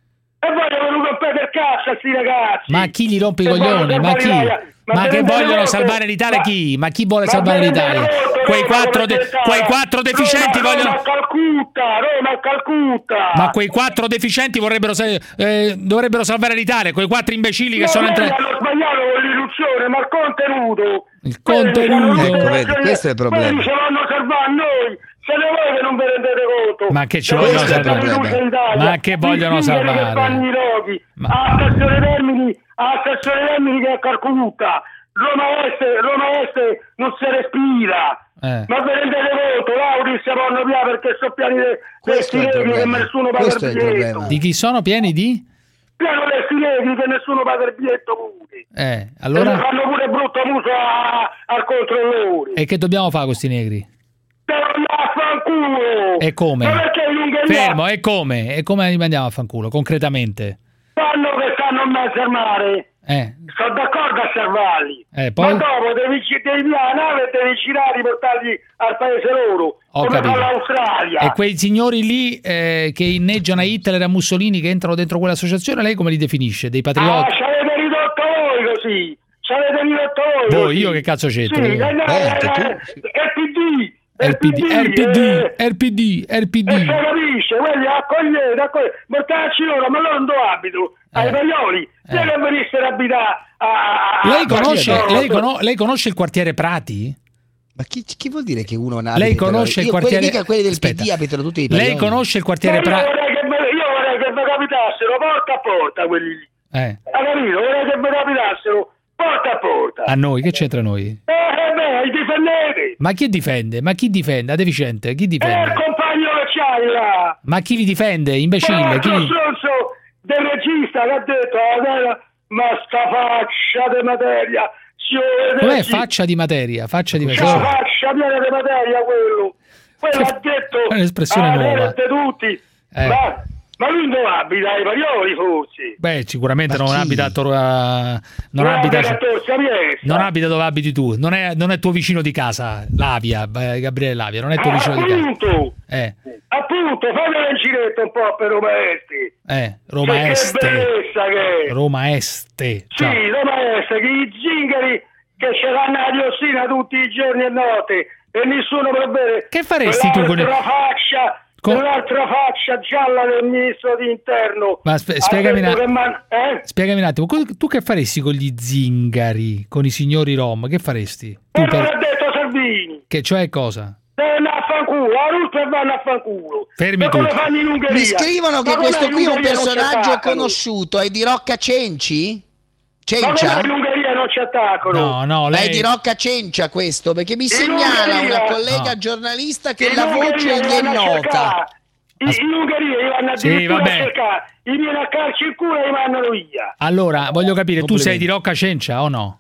E voi non venuto a per cazzo a sti ragazzi. Ma chi gli rompe i Che coglioni? vogliono Ma chi? salvare l'Italia. Ma Ma se che non vogliono volte- salvare l'Italia ma- chi? Ma chi vuole ma salvare se non l'Italia? volte Quei Roma quattro, come de- pensava. quei quattro deficienti Roma, vogliono... Roma a Calcutta, Roma a Calcutta. Ma quei quattro deficienti vorrebbero sa- eh, dovrebbero salvare l'Italia, quei quattro imbecilli che No, sono noi entrati... hanno sbagliato con l'irruzione, ma il contenuto. Il contenuto. Ecco, vedi, questo è il problema. Quelli ce l'hanno salvato a noi. Se ne voi che non vi rendete conto. Ma che ci Se vogliono voi siete salvare? fiducia in Italia, Ma che vogliono i zingari salvare? Che fanno i roghi, a stazione Termini, a stazione Termini che è a Calcutta. Roma Est, Roma Est non si respira. Eh. Ma vi rendete conto? L'Audi si vanno via perché sono piani dei Questo è il sireni che problema. nessuno paga Questo è il il biglietto. problema. Di chi sono pieni di? Piano dei sireni che nessuno paga il biglietto pure. Eh, E allora... fanno pure brutto muso a- al controllore. E che dobbiamo fare con questi negri? Devono andare a fanculo. E come? Ma perché in Ungheria Fermo, e come? E come li mandiamo a fanculo, concretamente? sanno che stanno in mezzo al mare? Eh, Sono d'accordo a salvarli. Eh, poi? Ma dopo devi, devi via la nave e devi girare e portarli al paese loro. Ho come capito. fa l'Australia. e quei signori lì eh, che inneggiano a Hitler e a Mussolini che entrano dentro quell'associazione, lei come li definisce? Dei Ah, patrioti? ci avete ridotto voi così. Ci avete ridotto voi Voi, così. io che cazzo c'entro? Sì, Io? eh, no, Eh, eh, anche tu. eh, R P D. R P D, R P D, R P D, R P E D. si capisce, quelli accogliete, accogliete, portateci loro, ma loro non dove abito? Ai Paglioli, se che venissero a abitare a, a, Lei a- conosce, a- lei, cono- lei conosce il quartiere Prati? Ma chi, chi vuol dire che uno Lei abita ai conosce il Paglioli? Io, quartiere... quelli, mica quelli del Aspetta. P D abitano tutti i Lei Paglioli. conosce il Ma quartiere io Prati? vorrei che ve- io vorrei che vi capitassero porta a porta quelli lì. Eh, Hai capito? Vorrei che vi capitassero porta a porta. a noi, che c'entra noi? Eh, beh, i difendete. Ma chi difende? Ma chi difende? A deficiente? Chi Eh, il difende? compagno che c'hai là. Ma chi li difende? Imbecille? Chi L'altro li... stronzo del regista che ha detto "Ah, ma sta faccia di materia si vede Com'è sì. faccia di materia? Faccia di C'ha materia. faccia piena di materia quello quello ha detto è un'espressione "Ah, nuova." vedete tutti Eh. ma, ma lui dove abita? Ai Paglioli forse Beh, sicuramente Ma non chi? abita a Tor- a- non non abita abita a Tor Sapienza. non abita dove abiti tu, non è, non è tuo vicino di casa, Lavia, eh, Gabriele Lavia, non è tuo Ah, vicino di casa. appunto Eh, appunto fammi un giretto un po' per Roma Est eh, Roma che, che Est. bellezza che è Roma Est. sì Ciao. Roma Est che i zingari che ce l'hanno la diossina tutti i giorni e notte e nessuno può bere Che faresti tu con il- l'altra faccia Con- l'altra faccia gialla del ministro di interno Ma spe- ha spiegami detto una- che man- eh? Spiegami un attimo, co- tu che faresti con gli zingari, con i signori rom? Che faresti? Tu quello per- che ha detto Salvini Che cioè cosa? vanno a fanculo a Russia e vanno a fanculo Fermi ma come tutti. fanno in Ungheria Mi scrivono Ma che com'è questo in qui è un Ungheria non ci personaggio attaccano? conosciuto, è di Rocca Cenci? ma come Cencia? in Ungheria non ci attaccano No, no, Ma lei è di Rocca Cencia questo, perché mi In segnala Ungheria- una collega No. giornalista che In la Ungheria voce li gli è vanno a nota. cercare. In, in Ungheria li vanno Sì, addirittura vabbè. a cercare, gli viene a calci il culo e li mandano via. Allora, voglio capire, tu sei Complimenti. di Rocca Cencia o no?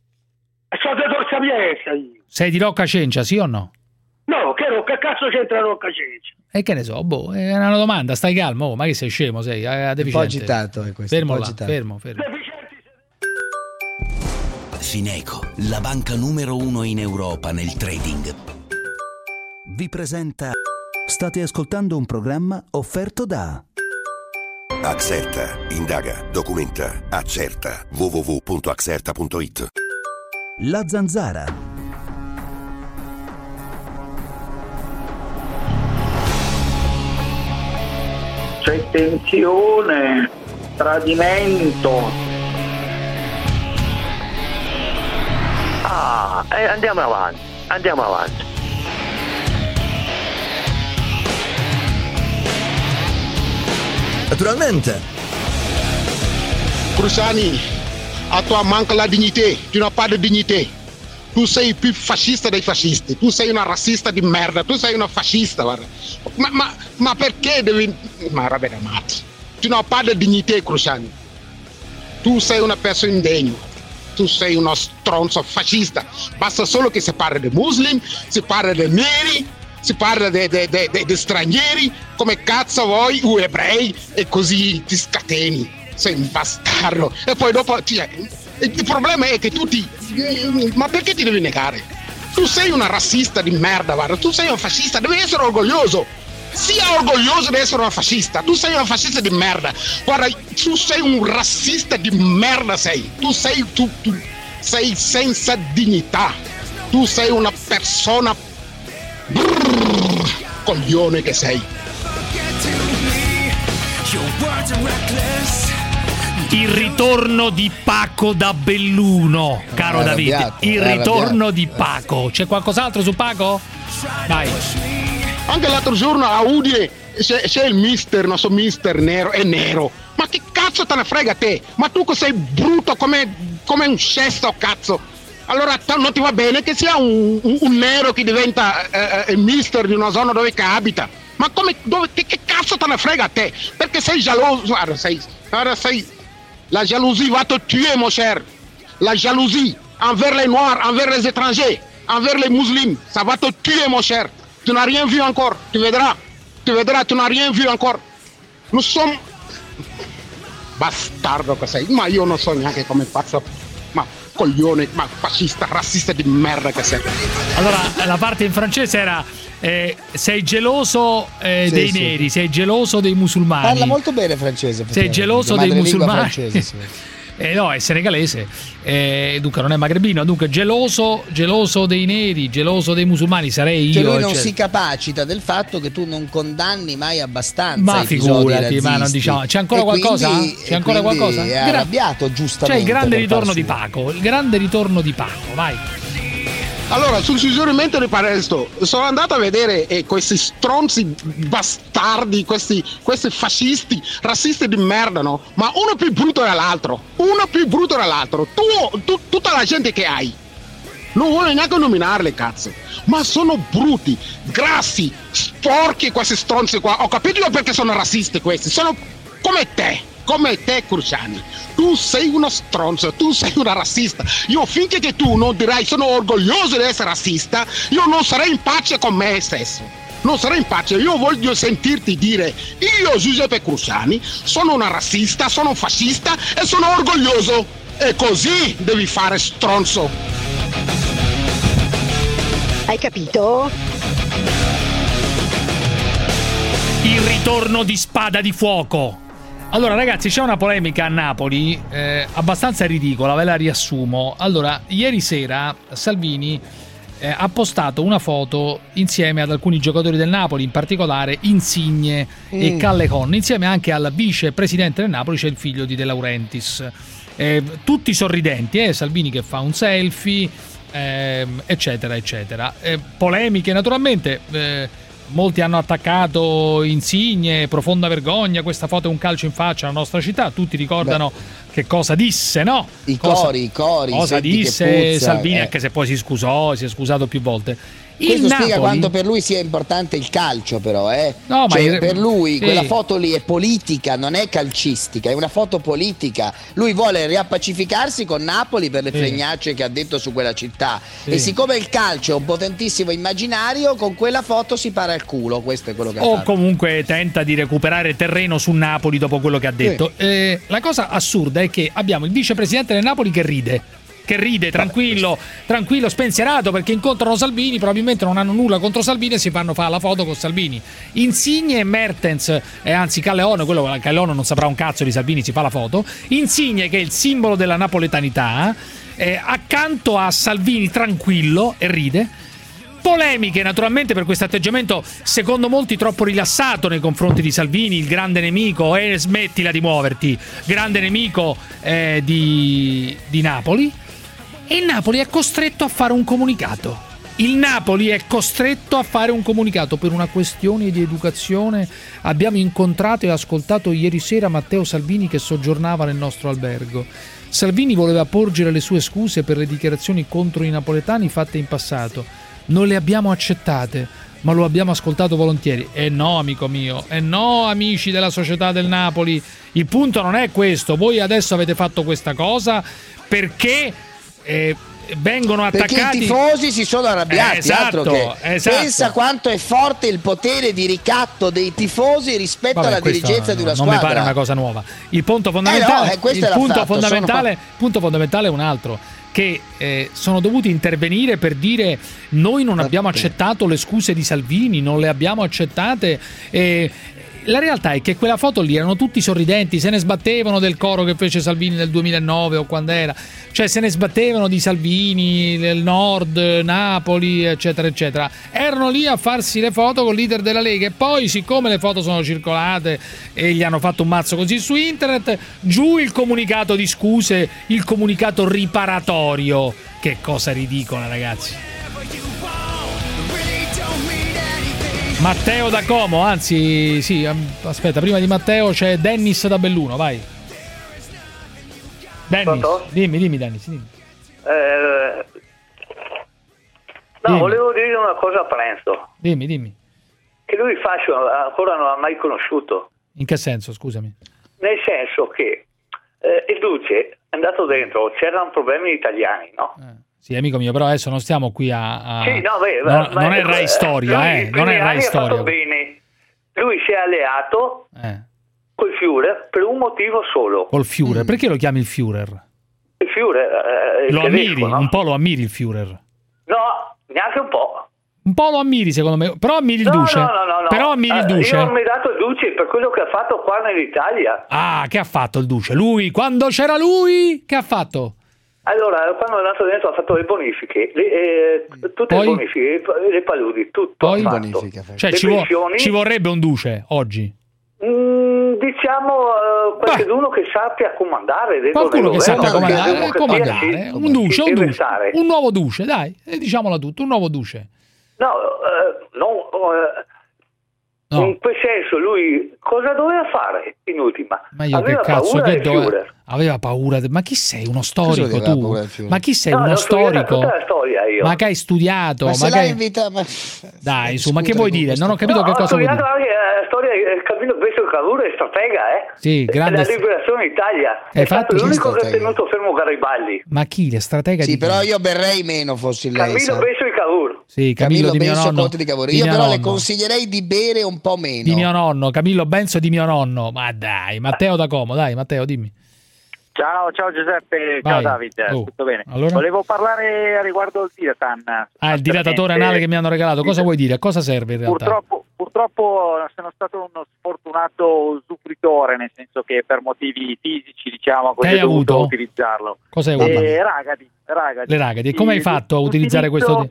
Sono da Tor Sapienza io. Sei di Rocca Cencia, sì o no? No, che, ro- che cazzo c'entra Rocca Cencia? E che ne so, boh, è una domanda, stai calmo, oh, ma che sei scemo, sei a Un po' deficiente. agitato è questo. Fermo un po' là, agitato. fermo, fermo. Fineco, la banca numero uno in Europa nel trading, vi presenta State ascoltando un programma offerto da Axerta, indaga, documenta, accerta. w w w punto axerta punto it. La Zanzara. C'è tensione, tradimento. Ah, eh, andiamo avanti, andiamo avanti. Naturalmente. Cruciani, a tua manca la dignità, tu non hai di dignità. Tu sei più fascista dei fascisti, tu sei una razzista di merda, tu sei una fascista, guarda. Ma, ma, ma perché devi... Ma roba da matti. Tu non hai di dignità, Cruciani. Tu sei una persona indegna. Tu sei uno stronzo fascista. Basta solo che si parli di muslim, si parli di neri, si parla di stranieri, come cazzo vuoi, o ebrei, e così ti scateni. Sei un bastardo. E poi dopo, cioè, il problema è che tu ti... Ma perché ti devi negare? Tu sei una razzista di merda, guarda. Tu sei un fascista, devi essere orgoglioso. Sia orgoglioso di essere una fascista. Tu sei una fascista di merda. Guarda, tu sei un razzista di merda, sei. Tu sei, tu, tu sei senza dignità. Tu sei una persona... Brrr, coglione che sei. Il ritorno di Paco da Belluno, caro Davide. Il ritorno di Paco. C'è qualcos'altro su Paco? Vai. Anche l'altro giorno a Udine c'è, c'è il mister, non so, mister nero, è nero. Ma che cazzo te ne frega te? Ma tu che sei brutto come, come un cesto, cazzo. Allora non ti va bene che sia un, un, un nero che diventa eh, il mister di una zona dove che abita. Ma come, dove, che, che cazzo te ne frega a te? Perché sei geloso, guarda, sei, guarda, sei, la jalousie va te tuer, mon cher. La jalousie envers les noirs, envers les étrangers, envers les musulmans, ça va te tuer, mon cher. Tu n'as rien vu encore, tu vedras, tu vedras, tu n'as rien vu encore. Nous sommes... Bastardo che sei, ma io non so neanche come faccio, ma coglione, ma fascista, razzista di merda che sei. Allora, la parte in francese era eh, sei geloso eh, sì, dei sì. neri, sei geloso dei musulmani. Parla molto bene francese. Sei geloso dei musulmani. Francese, sì. Eh, no, è senegalese, eh, dunque non è magrebino, dunque geloso, geloso dei neri, geloso dei musulmani sarei io. Cioè lui non cioè... si capacita del fatto che tu non condanni mai abbastanza. Ma figurati, ma non diciamo, c'è ancora e qualcosa? Quindi, c'è ancora qualcosa? È arrabbiato giustamente. C'è il grande ritorno di Paco, il grande ritorno di Paco, vai. Allora, sul suggerimento di Paresto, sono andato a vedere eh, questi stronzi bastardi, questi, questi fascisti, razzisti di merda, no? Ma uno più brutto dell'altro, uno più brutto dell'altro. Tu, tu, tutta la gente che hai, non vuole neanche nominarli, cazzo. Ma sono brutti, grassi, sporchi questi stronzi qua. Ho capito perché sono razzisti questi, sono come te. Come te, Cruciani, tu sei uno stronzo, tu sei una razzista. Io finché che tu non dirai sono orgoglioso di essere razzista, io non sarei in pace con me stesso. Non sarei in pace, io voglio sentirti dire io, Giuseppe Cruciani, sono una razzista, sono un fascista e sono orgoglioso. E così devi fare, stronzo. Hai capito? Il ritorno di Spada di Fuoco. Allora ragazzi, c'è una polemica a Napoli eh, abbastanza ridicola, ve la riassumo. Allora, ieri sera Salvini eh, ha postato una foto insieme ad alcuni giocatori del Napoli, in particolare Insigne mm. e Callejon, insieme anche al vicepresidente del Napoli, c'è il figlio di De Laurentiis. Eh, tutti sorridenti, eh? Salvini che fa un selfie, eh, eccetera, eccetera. Eh, polemiche naturalmente... Eh, molti hanno attaccato Insigne, profonda vergogna, questa foto è un calcio in faccia alla nostra città, tutti ricordano Beh. che cosa disse, no? I cosa, cori, i cori. Cosa disse Salvini, eh. anche se poi si scusò, si è scusato più volte. Questo il spiega Napoli... quanto per lui sia importante il calcio, però, eh. No, cioè, ma per lui sì. quella foto lì è politica, non è calcistica, è una foto politica. Lui vuole riappacificarsi con Napoli per le sì. fregnacce che ha detto su quella città. Sì. E siccome il calcio è un potentissimo immaginario, con quella foto si para il culo. Questo è quello che ha o fatto. O comunque tenta di recuperare terreno su Napoli dopo quello che ha detto. Sì. Eh, la cosa assurda è che abbiamo il vicepresidente del Napoli che ride. che ride tranquillo, tranquillo, spensierato, perché incontrano Salvini, probabilmente non hanno nulla contro Salvini e si fanno fare la foto con Salvini. Insigne e Mertens, eh, anzi Calleone, quello Calleone non saprà un cazzo di Salvini, si fa la foto. Insigne, che è il simbolo della napoletanità, eh, accanto a Salvini tranquillo e ride. Polemiche naturalmente per questo atteggiamento secondo molti troppo rilassato nei confronti di Salvini, il grande nemico, e eh, smettila di muoverti, grande nemico eh, di, di Napoli. E il Napoli è costretto a fare un comunicato. Il Napoli è costretto a fare un comunicato per una questione di educazione. Abbiamo incontrato e ascoltato ieri sera Matteo Salvini che soggiornava nel nostro albergo. Salvini voleva porgere le sue scuse per le dichiarazioni contro i napoletani fatte in passato. Non le abbiamo accettate, ma lo abbiamo ascoltato volentieri. E no, amico mio, e no, amici della società del Napoli, il punto non è questo. Voi adesso avete fatto questa cosa perché eh, vengono attaccati, perché i tifosi si sono arrabbiati. Eh, esatto, altro che esatto. Pensa quanto è forte il potere di ricatto dei tifosi rispetto Vabbè, alla dirigenza no, di una non squadra. Non mi pare una cosa nuova. Il punto fondamentale, eh no, eh, il punto fatto, fondamentale, sono... punto fondamentale è un altro. Che eh, sono dovuti intervenire per dire noi non abbiamo accettato le scuse di Salvini, non le abbiamo accettate. Eh, la realtà è che quella foto lì erano tutti sorridenti, se ne sbattevano del coro che fece Salvini nel duemilanove o quando era, cioè se ne sbattevano di Salvini, del Nord, Napoli, eccetera eccetera. Erano lì a farsi le foto con leader della Lega e poi, siccome le foto sono circolate e gli hanno fatto un mazzo così su internet, giù il comunicato di scuse, il comunicato riparatorio. Che cosa ridicola, ragazzi. Matteo da Como, anzi sì, aspetta, prima di Matteo c'è Dennis da Belluno, vai. Dennis, Pronto? dimmi, dimmi Dennis, dimmi. Eh, no, dimmi. Volevo dire una cosa a Prenzo. Dimmi, dimmi. Che lui Fascio ancora non l'ha mai conosciuto. In che senso, scusami? Nel senso che eh, il Duce è andato dentro, c'erano problemi italiani, no? Eh. Sì, amico mio, però adesso non stiamo qui a... a... Sì, no, beh, non, ma, non è Rai Storia, lui, eh, non è Rai Storia. Fatto bene. Lui si è alleato eh. col Führer per un motivo solo. Col Führer? Mm. Perché lo chiami il Führer? Il Führer... Eh, lo il ammiri? tedesco, no? Un po' lo ammiri il Führer? No, neanche un po'. Un po' lo ammiri secondo me, però ammiri il no, Duce. No, no, no, no. Però ammiri il Duce. Io ho ammirato il Duce per quello che ha fatto qua nell'Italia. Ah, che ha fatto il Duce? Lui, quando c'era lui, che ha fatto? Allora, quando è andato dentro ha fatto le bonifiche, le, eh, tutte Poi? le bonifiche, le paludi, tutto Poi? ha fatto. Bonifica, cioè ci, vo- ci vorrebbe un Duce oggi? Mm, diciamo uh, qualcuno che sappia comandare. Qualcuno che sappia comandare, eh, comandare. Sì, un Duce, un, duce restare. un nuovo Duce, dai, diciamola tutto, un nuovo Duce. No, uh, no uh, No. In quel senso lui cosa doveva fare in ultima? Ma io aveva che cazzo paura che del dove... Führer. Aveva paura de... Ma chi sei? Uno storico tu? Ma chi sei? No, uno storico? Tutta la storia io. Ma che hai studiato? Ma, ma se che... l'hai invitato ma... Dai, su, ma che vuoi dire? Non ho capito no, che cosa vuoi dire. Ho studiato anche la storia del Camillo Benso Cavour è stratega, eh? Sì, grande. La liberazione d'Italia. È, è stato l'unico che ha stratega. tenuto fermo Garibaldi. Ma chi? Le stratega sì, di però chi? io berrei meno fossi lei. Camillo Benso di Cavour. Sì, Camillo, Camillo di mio Benso nonno. Conte di Cavour. Di Io mio però nonno. le consiglierei di bere un po' meno. Di mio nonno, Camillo Benso di mio nonno. Ma dai, Matteo da Como, dai, Matteo, dimmi. Ciao, ciao Giuseppe, Vai. ciao Davide, Oh. tutto bene? Allora? Volevo parlare a riguardo il Diratan. Ah, il dilatatore anale che mi hanno regalato. Cosa vuoi dire? A cosa serve in realtà? Purtroppo, purtroppo sono stato uno sfortunato usufruitore, nel senso che per motivi fisici, diciamo così, Che hai ho dovuto avuto? utilizzarlo. Cosa hai avuto? Eh, ragadi, ragadi. Le ragadi. E come hai fatto a utilizzare questo?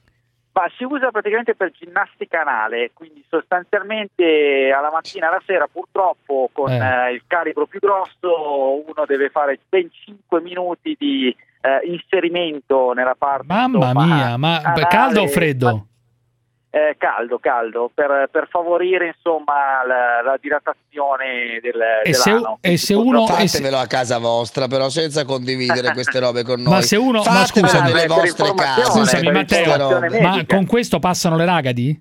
Ma si usa praticamente per ginnastica anale, quindi sostanzialmente alla mattina e alla sera purtroppo con Eh. eh, il calibro più grosso uno deve fare ben cinque minuti di eh, inserimento nella parte Mamma insomma, mia, ma anale, caldo o freddo? Eh, caldo, caldo, per, per favorire insomma la, la dilatazione del, E se, dell'ano. e se uno... e se- Fatevelo a casa vostra, però senza condividere queste robe con noi. Ma se uno... Ma Fatevelo scusami, nelle vostre case. scusami per Matteo, informazione ma medica. con questo passano le ragadi?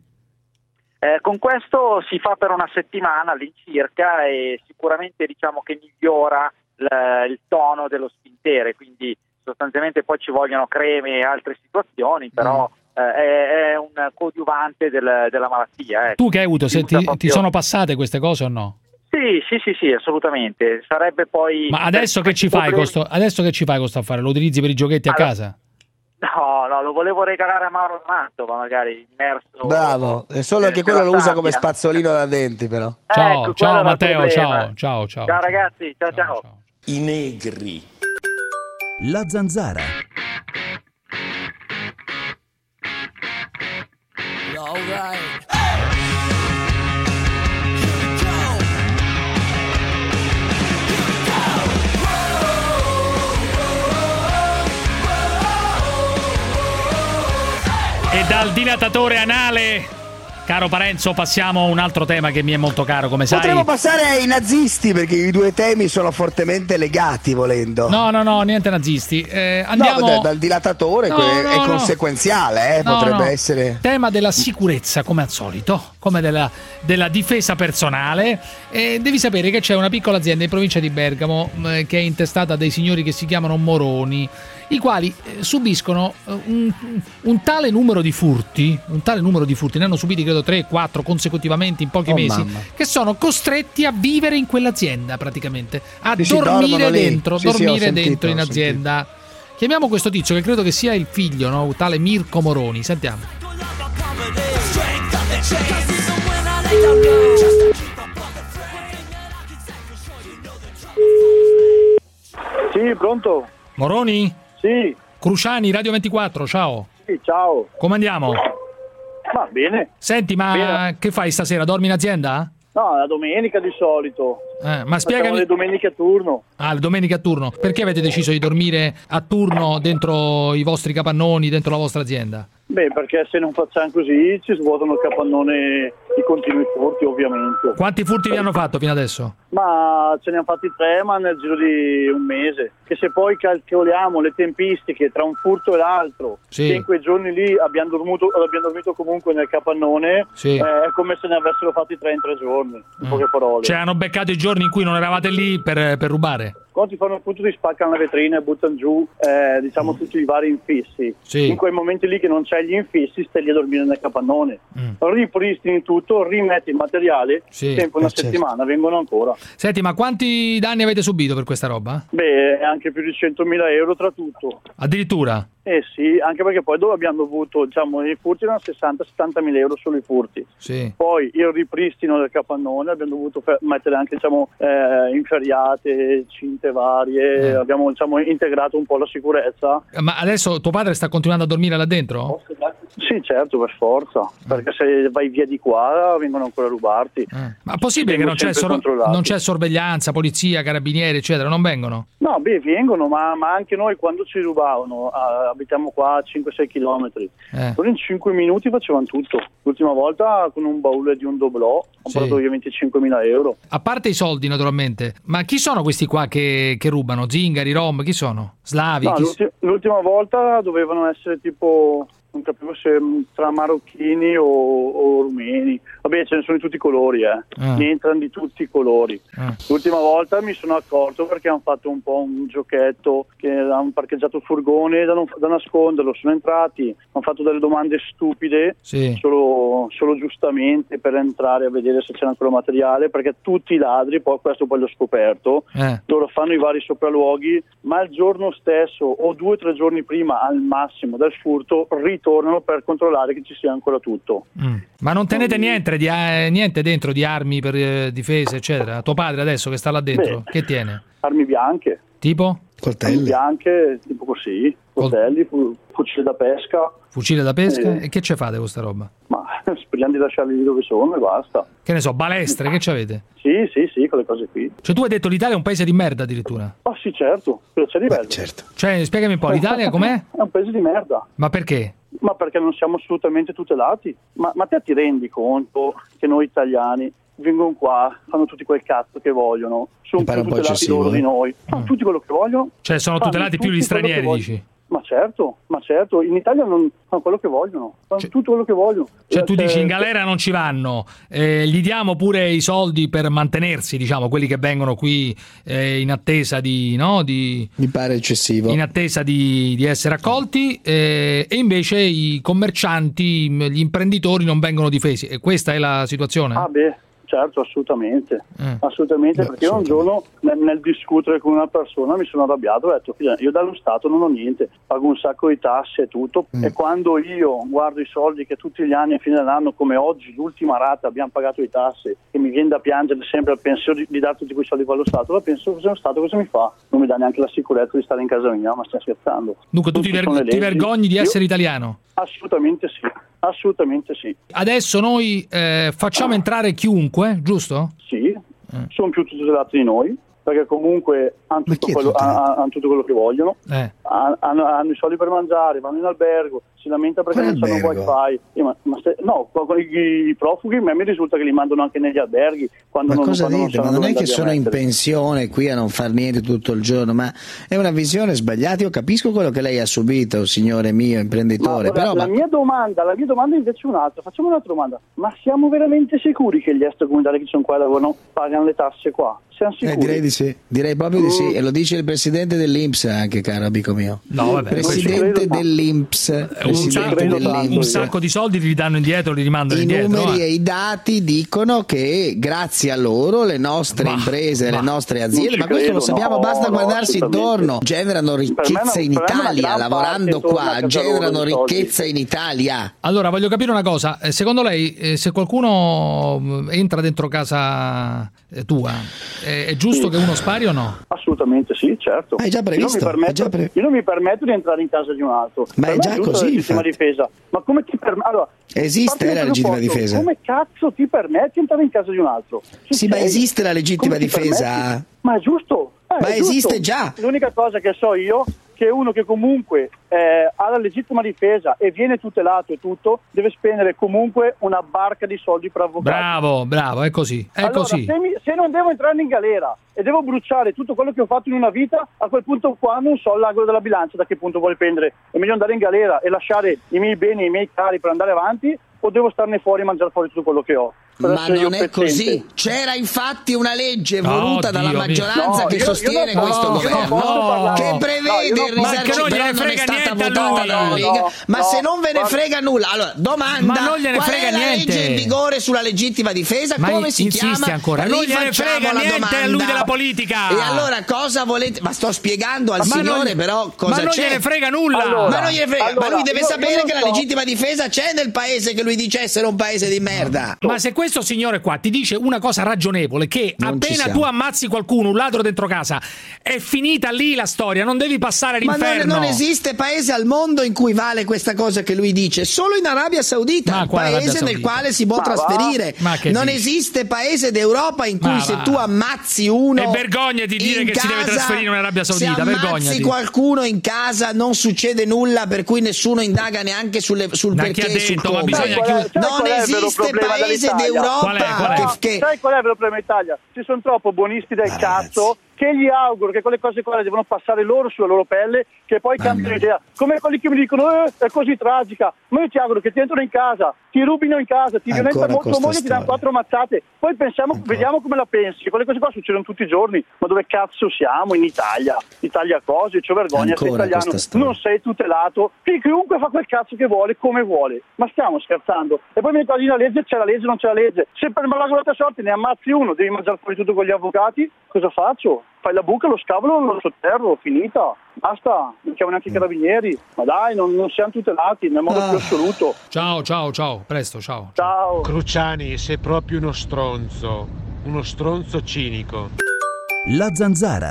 Eh, con questo si fa per una settimana all'incirca e sicuramente diciamo che migliora l- il tono dello spintere, quindi sostanzialmente poi ci vogliono creme e altre situazioni, però eh, è, è un coadiuvante del- della malattia. Ecco. Tu che hai avuto? Si Se usa ti, proprio- ti sono passate queste cose o no? Sì, sì, sì, sì, assolutamente. Sarebbe poi... Ma adesso che ci fai con sto, adesso che ci fai con sto affare? Lo utilizzi per i giochetti allora, a casa? No, no, lo volevo regalare a Mauro Mantova, magari immerso. Bravo, è solo che quello lo usa come spazzolino da denti, però. Ciao, ecco, ciao Matteo, ciao, ciao, ciao. Ciao ragazzi, ciao ciao. ciao. I negri. La Zanzara. All right. E dal dilatatore anale, caro Parenzo, passiamo a un altro tema che mi è molto caro, come sai. Potremmo passare ai nazisti, perché i due temi sono fortemente legati, volendo. No, no, no, niente nazisti. Eh, andiamo no, dal dilatatore no, è, no, è conseguenziale, eh, no, potrebbe no. essere. Tema della sicurezza, come al solito, come della, della difesa personale. E devi sapere che c'è una piccola azienda in provincia di Bergamo eh, che è intestata a dei signori che si chiamano Moroni, i quali eh, subiscono eh, un, un tale numero di furti, un tale numero di furti, ne hanno subiti credo tre quattro consecutivamente in pochi oh, mesi, mamma. che sono costretti a vivere in quell'azienda praticamente, a sì, dormire sì, dentro, sì, dormire sì, sentito, dentro in azienda. Chiamiamo questo tizio che credo che sia il figlio, no? Un tale Mirko Moroni, sentiamo. Sì, pronto? Moroni? Sì. Cruciani, Radio ventiquattro, ciao. Sì, ciao. Come andiamo? Va bene. Senti, ma bene. Che fai stasera? Dormi in azienda? No, la domenica di solito. Eh, ma spiegami. Facciamo le domeniche a turno. Ah, le domeniche a turno. Perché avete deciso di dormire a turno dentro i vostri capannoni, dentro la vostra azienda? Beh, perché se non facciamo così ci svuotano il capannone i continui furti, ovviamente. Quanti furti vi hanno fatto fino adesso? Ma ce ne hanno fatti tre, ma nel giro di un mese. Che se poi calcoliamo le tempistiche tra un furto e l'altro, sì. che in quei giorni lì abbiamo dormito, abbiamo dormito comunque nel capannone, sì. eh, è come se ne avessero fatti tre in tre giorni, in mm. poche parole. Cioè hanno beccato i giorni in cui non eravate lì per, per rubare? Quando ti fanno appunto, ti spaccano le vetrine, buttano giù eh, diciamo mm. tutti i vari infissi. Sì. In quei momenti lì che non c'hai gli infissi, stai lì a dormire nel capannone. Mm. Ripristini tutto, rimetti il materiale, sì. tempo una eh, settimana, certo. vengono ancora. Senti, ma quanti danni avete subito per questa roba? Beh, anche più di centomila euro tra tutto. Addirittura? Eh sì, anche perché poi dove abbiamo dovuto, diciamo, i furti erano sessanta settantamila euro solo i furti. Sì. Poi il ripristino del capannone abbiamo dovuto fe- mettere anche, diciamo, eh, inferriate, cinte varie, eh. abbiamo, diciamo, integrato un po' la sicurezza. Ma adesso tuo padre sta continuando a dormire là dentro? Sì, certo, per forza, perché se vai via di qua vengono ancora a rubarti. Eh. Ma possibile che non c'è, sor- non c'è sorveglianza, polizia, carabinieri, eccetera, non vengono? No, beh, vengono, ma, ma anche noi quando ci rubavano, uh, abitiamo qua a cinque sei chilometri, eh. in cinque minuti facevano tutto. L'ultima volta con un baule di un doblò ho sì. preso via venticinquemila euro. A parte i soldi naturalmente, ma chi sono questi qua che, che rubano? Zingari, rom, chi sono? Slavi? No, chi... l'ultima, l'ultima volta dovevano essere tipo... non capivo se tra marocchini o, o rumeni. Vabbè, ce ne sono di tutti i colori, eh. Ah. Ne entrano di tutti i colori. Ah. L'ultima volta mi sono accorto perché hanno fatto un po' un giochetto, che hanno parcheggiato il furgone da, non, da nasconderlo, sono entrati, hanno fatto delle domande stupide, sì. solo, solo giustamente per entrare a vedere se c'era ancora materiale, perché tutti i ladri, poi questo poi l'ho scoperto, eh. loro fanno i vari sopralluoghi, ma il giorno stesso o due o tre giorni prima al massimo del furto ritornano per controllare che ci sia ancora tutto. Mm. Ma non tenete niente, di, eh, niente dentro di armi per eh, difesa, eccetera? Tuo padre adesso che sta là dentro, Beh, che tiene? Armi bianche. Tipo? Coltelli. Armi bianche, tipo così, coltelli, fu- fucile da pesca. Fucile da pesca? Eh. E che ci fate con questa roba? Ma speriamo di lasciarli lì dove sono e basta. Che ne so, balestre, che ci avete? Sì, sì, sì, quelle cose qui. Cioè tu hai detto l'Italia è un paese di merda addirittura? Ah sì, certo, quello c'è livello. Certo. Cioè, spiegami un po', l'Italia com'è? È un paese di merda. Ma perché? Ma perché non siamo assolutamente tutelati. Ma, ma te ti rendi conto che noi italiani vengono qua, fanno tutti quel cazzo che vogliono, sono più tutelati loro eh? di noi, fanno mm. tutti quello che vogliono. Cioè sono fanno tutelati più gli stranieri, dici? Ma certo, ma certo, in Italia non fanno quello che vogliono, fanno cioè, tutto quello che vogliono. Cioè tu eh, dici in galera non ci vanno, eh, gli diamo pure i soldi per mantenersi, diciamo, quelli che vengono qui eh, in attesa di, no, di... Mi pare eccessivo. In attesa di, di essere accolti eh, e invece i commercianti, gli imprenditori non vengono difesi e questa è la situazione? Ah beh, certo, assolutamente, Mm. assolutamente, Beh, perché io un giorno nel, nel discutere con una persona mi sono arrabbiato, ho detto, "Figlio, io dallo Stato non ho niente, pago un sacco di tasse e tutto, Mm. e quando io guardo i soldi che tutti gli anni a fine dell'anno, come oggi, l'ultima rata abbiamo pagato di tasse, e mi viene da piangere sempre al pensiero di, di dare tutti quei soldi allo Stato, allora penso, se lo Stato cosa mi fa? Non mi dà neanche la sicurezza di stare in casa mia, ma stiamo scherzando. Dunque tu ti, Tutti ver- sono le ti leggi. vergogni di Io- essere italiano? Assolutamente sì, assolutamente sì. Adesso noi eh, facciamo entrare chiunque, giusto? Sì, sono più tutelati di noi, perché comunque hanno tutto, quello, ha- hanno tutto quello che vogliono, Eh. Ha- hanno, hanno i soldi per mangiare, vanno in albergo, si lamenta perché Quale non hanno albergo? wifi. Eh, ma, ma ste- no, con i, i profughi a me mi risulta che li mandano anche negli alberghi quando Ma non, cosa quando dite? non Ma sanno non è dove che andarli a sono in mettere. pensione qui a non far niente tutto il giorno, ma è una visione sbagliata. Io capisco quello che lei ha subito, signore mio imprenditore, Ma, però la, ma- la mia domanda, la mia domanda invece è un'altra. Facciamo un'altra domanda. Ma siamo veramente sicuri che gli extracomunitari che sono qua e lavorano pagano le tasse qua? Siamo sicuri? eh, direi di sì, direi proprio di sì, Mm. e lo dice il presidente dell'I N P S anche, caro amico mio. No, vabbè, presidente dell'I N P S, Un presidente sacco, dell'I N P un S. sacco di soldi li danno indietro, li rimandano I indietro. numeri eh. e i dati dicono che grazie a loro le nostre Ma- imprese, le ma- nostre aziende, non ma ci questo lo credo, sappiamo, no, basta no, guardarsi assolutamente. intorno, generano Per me ricchezza no- in per me una Italia, gran lavorando parte torna a qua, casa loro generano dei soldi. ricchezza in Italia. Allora, voglio capire una cosa. Eh, Secondo lei, eh, se qualcuno mh, entra dentro casa eh, tua, eh, è giusto Sì. che uno spari o no? Assolutamente sì, certo. Ma è già previsto, Io non mi permetto, è già pre- io non mi permetto di entrare in casa di un altro. Ma Per è me già giusto così, la legittima infatti. difesa. Ma come ti permette? Allora, Esiste parti dal la legittima presupposto, difesa? Come cazzo ti permetti di entrare in casa di un altro? Chi Sì, ma sei? esiste la legittima Come ti difesa? permetti? Ma è giusto. eh, Ma è giusto. esiste già. L'unica cosa che so io che uno che comunque eh, ha la legittima difesa e viene tutelato e tutto, deve spendere comunque una barca di soldi per avvocati. Bravo, bravo, è così. È Allora, così. Se, mi- se non devo entrare in galera e devo bruciare tutto quello che ho fatto in una vita, a quel punto qua non so l'ago della bilancia da che punto vuole prendere. È meglio andare in galera e lasciare i miei beni e i miei cari per andare avanti, o devo starne fuori e mangiare fuori tutto quello che ho? Per Ma essere io non è pezzente. così. C'era infatti una legge No, voluta Dio dalla mio. maggioranza No, che io- io sostiene non questo posso- io non governo, posso parlare. che No, prevede io non il posso- Ma che non risarcimento, gliene però non è frega stata niente a votata lui. dalla No, Lega. no, Ma no, se non ve ne guarda- frega nulla, allora domanda: Ma non gliene qual frega è la niente. legge in vigore sulla legittima difesa? Ma Come si insiste chiama? ancora. Non gliene Rifacciamo frega la niente a domanda. lui della politica. E allora cosa volete? Ma sto spiegando al Ma signore non- però cosa ma non c'è. gliene frega nulla. Allora, Ma non gliene frega, allora, ma lui deve io- sapere io non che la so- legittima difesa c'è nel paese che lui dice essere un paese di merda. Ma se questo signore qua ti dice una cosa ragionevole, che Non ci appena siamo. tu ammazzi qualcuno, un ladro dentro casa, è finita lì la storia, non devi passare Ma non, all'inferno. non esiste paese al mondo in cui vale questa cosa che lui dice, solo in Arabia Saudita, Ma il quale Arabia paese nel Saudita? quale si può Ma va? trasferire. Ma che Non dici? esiste paese d'Europa in cui Ma se va. tu ammazzi uno E vergognati di dire in che si deve casa, trasferire in Arabia Saudita, se ammazzi vergognati. qualcuno in casa non succede nulla, per cui nessuno indaga neanche sulle, sul Ma chi perché ha e sul detto? Ma come. bisogna Sai qual è- chiudere. sai Non qual è il vero esiste problema paese dell'Italia? d'Europa Qual è? Qual è? No, che, che sai qual è il vero problema Italia? Ci sono troppo buonisti del cazzo che gli auguro che quelle cose qua le devono passare loro sulla loro pelle, che poi cambiano idea. Come quelli che mi dicono eh, è così tragica. Ma io ti auguro che ti entrano in casa, ti rubino in casa, ti Ancora violentano con tua sta moglie, ti danno storia. quattro mazzate. Poi pensiamo, Ancora. vediamo come la pensi. Quelle cose qua succedono tutti i giorni. Ma dove cazzo siamo? In Italia. Italia cose, c'ho vergogna, sei Ancora italiano, questa storia. non sei tutelato. Quindi chiunque fa quel cazzo che vuole, come vuole. Ma stiamo scherzando. E poi mi ricordi la legge, c'è la legge, non c'è la legge. Se per malagolata sorte ne ammazzi uno, devi mangiare fuori tutto con gli avvocati, cosa faccio? Fai la buca, lo scavolo, lo sotterro, finita. Basta, non chiamo neanche i carabinieri. Ma dai, non, non siamo tutelati nel modo Ah. più assoluto. Ciao, ciao, ciao, presto, ciao. Ciao. Cruciani, sei proprio uno stronzo, uno stronzo cinico. La Zanzara.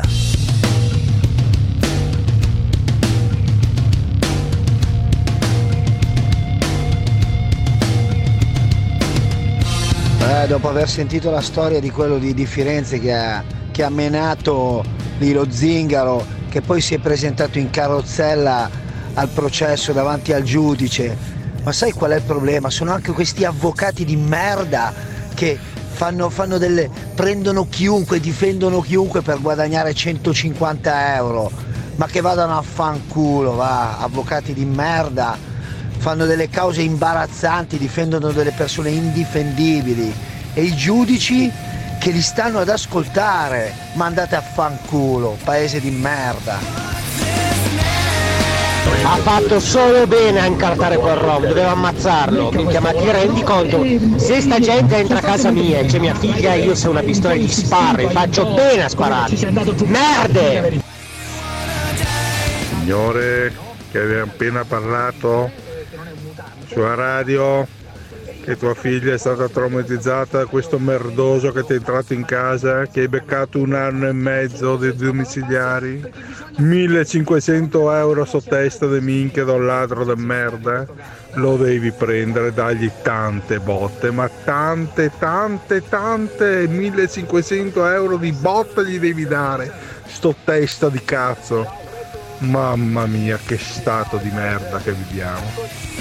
Eh, dopo aver sentito la storia di quello di, di Firenze che ha, che ha menato lì lo zingaro, che poi si è presentato in carrozzella al processo davanti al giudice, ma sai qual è il problema? Sono anche questi avvocati di merda che fanno, fanno delle, prendono chiunque, difendono chiunque per guadagnare centocinquanta euro, ma che vadano a fanculo, va, avvocati di merda. Fanno delle cause imbarazzanti, difendono delle persone indifendibili e i giudici che li stanno ad ascoltare, ma andate a fanculo, paese di merda. Ha fatto solo bene a incartare quel rom, doveva ammazzarlo. Minchia, ma ti rendi conto? Se sta gente entra a casa mia e c'è mia figlia, io se ho una pistola gli sparo e faccio bene a sparare. Merde! Signore, che aveva appena parlato sulla radio che tua figlia è stata traumatizzata da questo merdoso che ti è entrato in casa, che hai beccato un anno e mezzo di domiciliari, millecinquecento euro su testa di minchia da un ladro di merda, lo devi prendere, dagli tante botte, ma tante, tante, tante, millecinquecento euro di botte gli devi dare, sto testa di cazzo, mamma mia che stato di merda che viviamo.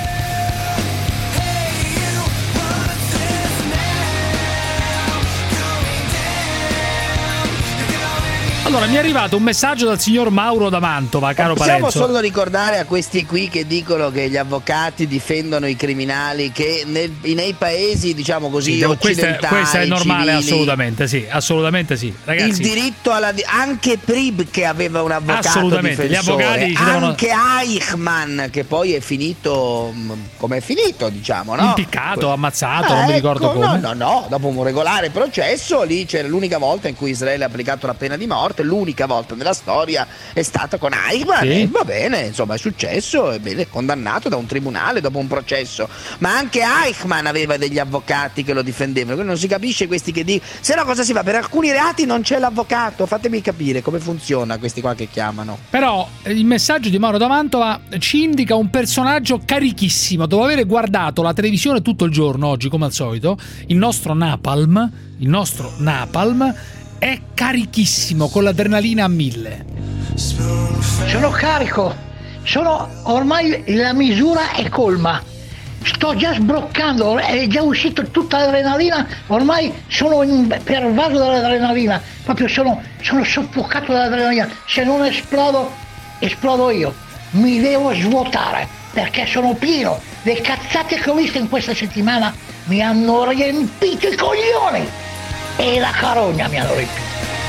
Allora, mi è arrivato un messaggio dal signor Mauro da Mantova, caro Possiamo Parenzo. solo ricordare a questi qui che dicono che gli avvocati difendono i criminali, che nel, nei paesi, diciamo così, Sì, questo è, occidentali, questo è normale, civili, assolutamente sì, assolutamente sì. Ragazzi, il diritto alla di- anche Prib che aveva un avvocato assolutamente, difensore, gli avvocati ci devono- anche Eichmann che poi è finito come è finito, diciamo, no? impiccato, ammazzato, Ah, non mi ecco, ricordo come. No, no, no, dopo un regolare processo, lì c'era l'unica volta in cui Israele ha applicato la pena di morte, l'unica volta nella storia è stata con Eichmann, Sì. e va bene, insomma è successo, è bene, condannato da un tribunale dopo un processo, ma anche Eichmann aveva degli avvocati che lo difendevano, quindi non si capisce questi che dicono, se no cosa si fa? Per alcuni reati non c'è l'avvocato, fatemi capire come funziona questi qua che chiamano. Però eh, il messaggio di Mauro da Mantova ci indica un personaggio carichissimo. Dopo aver guardato la televisione tutto il giorno oggi, come al solito, il nostro Napalm, il nostro Napalm è carichissimo, con l'adrenalina a mille. Sono carico, sono ormai la misura è colma. Sto già sbroccando, è già uscito tutta l'adrenalina, ormai sono in, pervaso dall'adrenalina, proprio sono, sono soffocato dall'adrenalina. Se non esplodo, esplodo io. Mi devo svuotare perché sono pieno. Le cazzate che ho visto in questa settimana mi hanno riempito i coglioni e la carogna mi hanno riempito.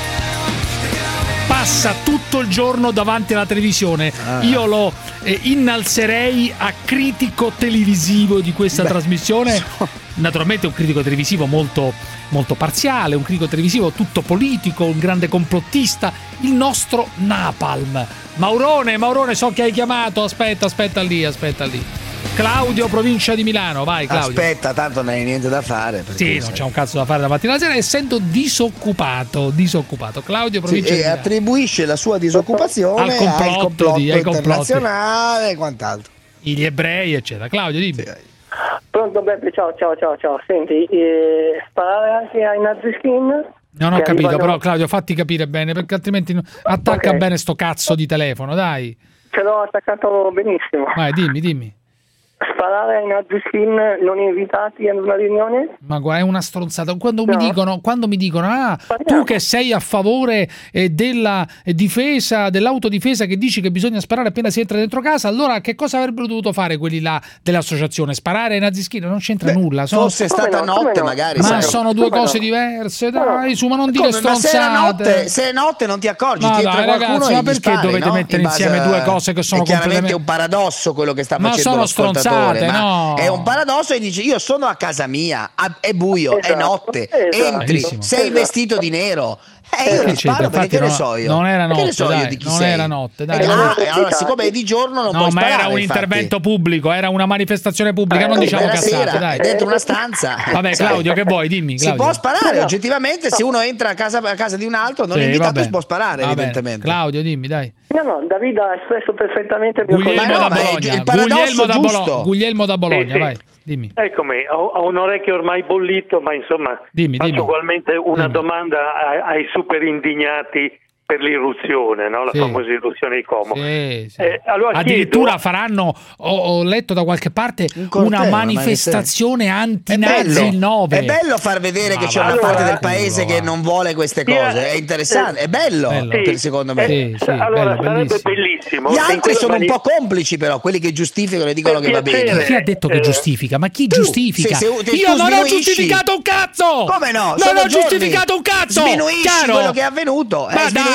Passa tutto il giorno davanti alla televisione. Ah. Io lo eh, innalzerei a critico televisivo di questa Beh, trasmissione. Naturalmente un critico televisivo molto, molto parziale, un critico televisivo tutto politico, un grande complottista, il nostro Napalm. Maurone, Maurone, so che hai chiamato, aspetta, aspetta lì, aspetta lì. Claudio, provincia di Milano, vai Claudio. Aspetta, tanto non hai niente da fare. Sì, non c'è un cazzo da fare la mattina alla sera, essendo disoccupato, disoccupato. Claudio, provincia Sì, di e Milano. attribuisce la sua disoccupazione Al complotto al complotto di- ai complotti. internazionale e quant'altro. Gli ebrei, eccetera. Claudio, dimmi. Pronto Beppe, ciao ciao ciao ciao. Senti, eh, sparare anche ai naziskin? Non ho Che capito, arrivano- però Claudio, fatti capire bene, perché altrimenti no- attacca Ok. bene sto cazzo di telefono, dai. Ce l'ho attaccato benissimo. Vai, dimmi, dimmi. Sparare ai naziskin non invitati ad una riunione? Ma guarda, è una stronzata. Quando mi No. dicono, quando mi dicono ah, tu che sei a favore eh, della eh, difesa, dell'autodifesa, che dici che bisogna sparare appena si entra dentro casa, allora che cosa avrebbero dovuto fare quelli là dell'associazione? Sparare ai nazischini? Non c'entra nulla. Sono, Fosse stata no, notte come no? magari. ma sai. sono due Come cose no? diverse, dai, su, ma non dire Come? Ma se è stronzate. notte, se è notte non ti accorgi, Ma ti entra dai, qualcuno ragazzi, e ma gli perché spari, dovete no? mettere In base insieme a- due cose che sono è chiaramente completamente- un paradosso quello che sta Ma facendo sono l'ascoltatore, stronzate, ma no. è un paradosso e dici io sono a casa mia, a- è buio, è Esatto, notte, esatto. entri, Benissimo. sei Esatto. vestito di nero. Eh, io Che ti sparo c'entra? perché che Infatti ne no- so io? non era Che ne notte, so io dai, di chi non sei? era notte, dai. Eh, Non ah, era e allora notte. siccome è di giorno non No, puoi ma sparare, era un infatti. intervento pubblico, era una manifestazione pubblica, Eh, non sì, diciamo Era cazzate, sera, dai. è dentro una stanza. Vabbè, Sai. Claudio, che vuoi? Dimmi, Si Claudio. può sparare, No. oggettivamente, se uno entra a casa, a casa di un altro, non Sì, è invitato, vabbè. si può sparare, Va bene. evidentemente. Claudio, dimmi, dai. No, no, Davide ha espresso perfettamente il mio Guglielmo Ma no, da ma è Bologna. il paradosso Guglielmo da giusto. Bologna. Guglielmo da Bologna, Sì, sì. vai. Dimmi. Eccomi, ho, ho un orecchio ormai bollito, ma insomma Dimmi, faccio dimmi. ugualmente una Dimmi. domanda ai, ai super indignati per l'irruzione, no? La Sì. famosa irruzione di Como. Sì, sì. Eh, allora Addirittura chiedo- faranno, ho, ho letto da qualche parte, Un corteo, una una manifestazione È anti-nazi bello, il nove. è bello far vedere Ma che c'è va, una parte allora, del paese che non vuole queste Sì, cose, eh, è interessante, è bello, Bello. per- Sì. secondo me. Sì, sì, allora bello, sarebbe bellissimo. bellissimo. Gli se in altri quella sono un mani- po' complici però, quelli che giustificano e dicono Per che va piacere. bene. Ma chi ha detto che Eh, giustifica? Ma chi tu, giustifica? se- se- se Io tu non ho sminuisci- giustificato un cazzo! Come no? Non Sono ho giorni. giustificato un cazzo! Sminuisci Chiaro? quello che è avvenuto. Eh, Ma sminuisci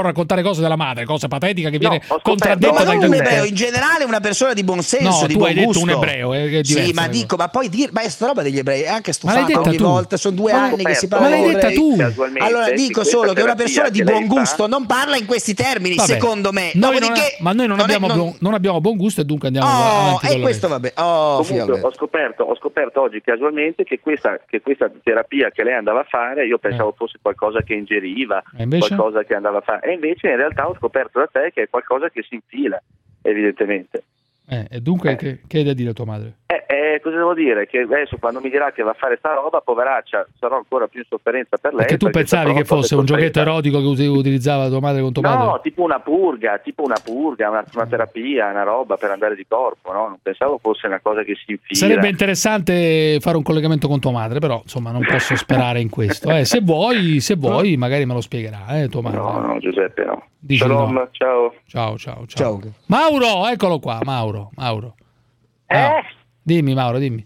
può raccontare cose della madre, cosa patetica che viene ho contraddetta ma dai non un gruppo. ebreo, in generale una persona di buon senso, No, di tu buon hai detto gusto. un ebreo, è- è sì, diverso, ma ecco. dico, ma poi dire, ma è sta roba degli ebrei è anche Ma l'hai stufata detta ogni tu? volta, sono due Ma- anni che si Ma parla l'hai di detta ebrei. tu? Casualmente, Allora sì, dico questa solo che una terapia persona di che lei buon fa- gusto non parla in questi termini, Vabbè. secondo me. Noi non- Dopodiché ma noi non non è- abbiamo, non- non abbiamo abbiamo buon gusto e dunque andiamo Oh, avanti e con questo la vabbè. Oh, Comunque, ho scoperto, ho scoperto oggi casualmente che questa, che questa terapia che lei andava a fare, io pensavo fosse qualcosa che ingeriva, E invece? qualcosa che andava a fare, e invece in realtà ho scoperto da te che è qualcosa che si infila, evidentemente. Eh, e dunque che, che hai da dire a tua madre? Eh, eh, cosa devo dire? Che adesso quando mi dirà che va a fare sta roba, poveraccia, sarò ancora più in sofferenza per lei. Perché tu pensavi saprò che fosse un cosa è giochetto costretta. erotico che utilizzava tua madre con tuo padre? No, tipo una purga, tipo una purga, una, una terapia, una roba per andare di corpo, no? Non pensavo fosse una cosa che si infila. Sarebbe interessante fare un collegamento con tua madre, però insomma non posso sperare in questo. Eh, se vuoi, se vuoi, magari me lo spiegherà, eh, tua madre. No, no, Giuseppe, no. Dici Shalom, no. ciao. Ciao, ciao, ciao. Mauro, eccolo qua, Mauro, Mauro. Eh? Ah, dimmi Mauro, dimmi.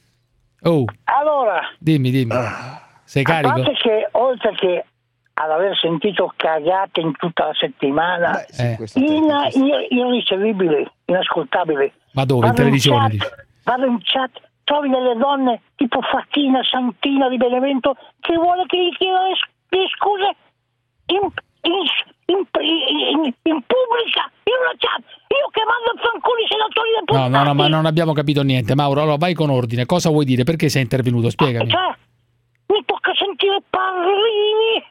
Oh, Allora, dimmi, dimmi. Sei a carico? parte che oltre che ad aver sentito cagate in tutta la settimana, Beh, sì, eh, questo in, in, irricevibili, inascoltabili. Ma dove? In Vado televisione? chat, dici? vado in chat, trovi delle donne tipo Fattina, Santina di Benevento che vuole che gli chieda le, le scuse in, in, in, in, in pubblica, in una chat. Io che mando a fanculo i senatori del No, no, no, ma non abbiamo capito niente. Mauro, allora vai con ordine. Cosa vuoi dire? Perché sei intervenuto? Spiegami. Cioè, mi tocca sentire Parrini,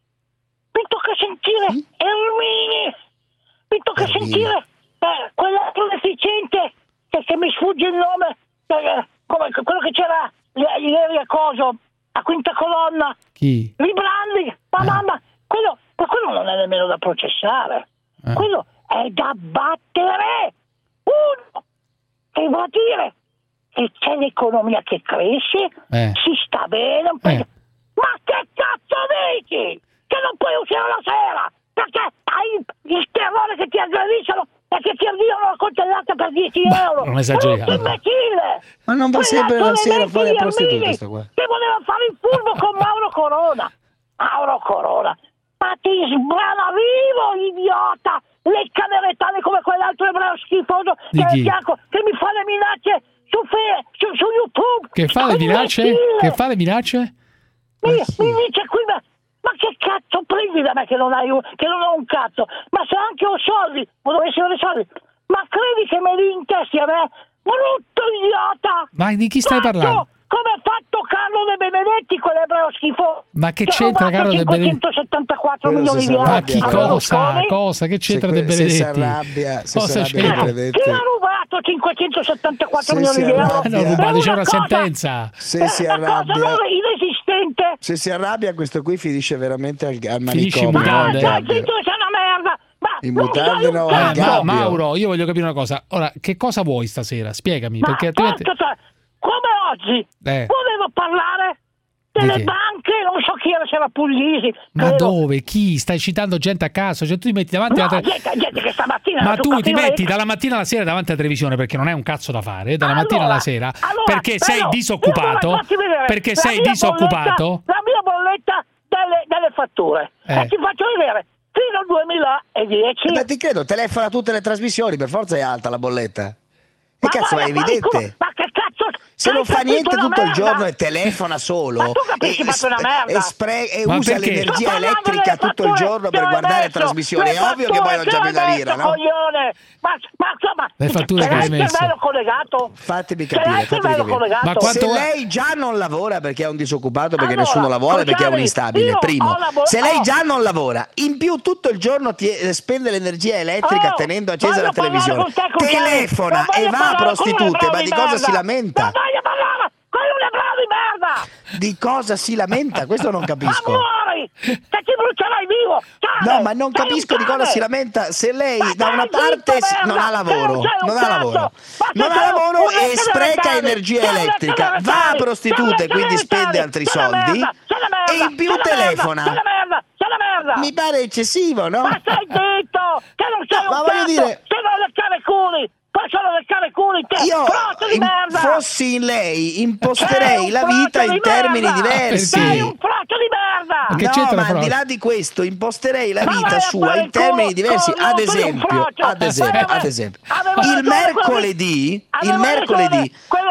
mi tocca sentire Ermini, mi tocca sentire eh, quell'altro deficiente che, che mi sfugge il nome, eh, come quello che c'era i- ieri a coso, a quinta colonna. Chi? Librandi, ma mamma, quello, ma quello non è nemmeno da processare, quello è da battere. Uno, che vuol dire che c'è l'economia che cresce, Eh. si sta bene un po'. Eh. Ma che cazzo dici? Che non puoi uscire la sera perché hai il terrore che ti aggrediscono e che ti avviano la coltellata per dieci euro. non esageriamo. Un imbecille! Ma non va sempre la sera fuori a prostitute Ermini, sto qua. che voleva fare il furbo con Mauro Corona. Mauro Corona, ma ti sbrana vivo, idiota! Le cameretane come quell'altro ebreo schifoso Di che è chi? al fianco, che mi fa le minacce su, fe- su, su YouTube. Che fa le minacce? Imbecille! Che fa le minacce? Mi, mi dice qui, ma, ma che cazzo prendi da me che non, hai un, che non ho un cazzo? Ma se anche ho soldi, o dovessi avere soldi, ma credi che me li intesti a me? Brutto idiota! Ma di chi stai Fatto parlando? come ha fatto Carlo De Benedetti, quell'ebreo schifo. Ma che ha c'entra rubato Carlo De Benedetti? cinquecentosettantaquattro Quello milioni si di sa- euro. Ma chi a cosa? Berlusconi. Cosa? Che c'entra Se De que- se si Benedetti? arrabbia- se si Cosa arrabbia c'entra? De Benedetti- Chi ha rubato cinquecentosettantaquattro Se milioni si di euro? arrabbia- Non rubate, Per c'è una cosa sentenza. Se si Una cosa arrabbia, non inesistente. se si arrabbia, questo qui finisce veramente al, al Finisce in manicomio. mutande. al Ma gabbio. zitto, sei una merda. Ma In non mutande sai un no, cazzo. al Eh, ma, gabbio. Mauro, io voglio capire una cosa. Ora, che cosa vuoi stasera? Spiegami, Ma perché altrimenti... porca tra- come oggi Eh. volevo parlare Di delle che? banche, non so chi era, se era Puglisi. Ma credo. dove? Chi? Stai citando gente a caso? Cioè tu ti metti davanti No, alla te- gente, gente che stamattina Ma era tu sul ti cattivo metti lei- dalla mattina alla sera davanti alla televisione perché non è un cazzo da fare, eh, dalla Allora, mattina alla sera, allora, perché sei però, disoccupato, io vorrei farti vedere perché la sei mia disoccupato. bolletta- la mia bolletta delle, delle fatture. Eh. E ti faccio vedere fino al duemiladieci. Ma ti credo, telefona a tutte le trasmissioni, per forza è alta la bolletta. E Ma cazzo, vai è a fare il culo, evidente. Ma che cazzo? Se non Hai fa capito niente una tutto il merda? giorno e telefona solo Ma tu capisci e, fatto una merda? e, spre- e Ma usa perché? l'energia Sto parlando elettrica delle tutto il fatture giorno che per ho guardare messo, trasmissioni, le è ovvio che poi non fatture c'ha più che da ho lira, messo, no? coglione. Ma, ma insomma, Le fatture ce che l'hai hai il messo. cervello collegato? Fatemi Ce l'hai capire, il fatemi cervello capire. collegato? Ma quanto- Se lei già non lavora perché è un disoccupato, perché Allora, nessuno lavora, perché è un Cruciani, instabile, io primo. ho la bo- Se lei ho- già non lavora, in più tutto il giorno ti eh, spende l'energia elettrica Oh, tenendo accesa voglio la parlare televisione, con te, Cruciani. telefona Non voglio e va a parlare con prostitute, un ma di ebreo cosa di si merda. lamenta? Non voglio parlare con un ebreo di merda. Di cosa si lamenta? Questo non Ma capisco. muori, che ti brucerai vivo. Cane, No, ma non sei un capisco di cosa cane. si lamenta se lei Ma da una stai parte zitto, si- non merda, ha lavoro, che non sei un non ha cazzo. lavoro, Ma non sei ha un- lavoro un e vecchio spreca delle energia tane, sei un elettrica, vecchio delle va a tane, prostitute, sei un quindi vecchio delle spende tane, altri sei una soldi merda, sei una merda, e in più sei una merda, telefona. sei una merda, sei una merda. Mi pare eccessivo, no? Ma stai zitto, che non sei No, ma un voglio cazzo, dire- sei da leccare culi, poi sono leccare culi te, Io frotto di in- merda. fossi in lei Sei imposterei un la frotto vita di in termini merda. diversi. Sei un frotto di merda. Ma che No, c'entra ma però? al di là di questo imposterei la Ma vita vai a sua fare in il termini culo, diversi. culo, Ad tu sei un esempio, frotto. ad esempio, Avevo- ad esempio, avevo il ragione mercoledì, quello- il avevo mercoledì ragione quello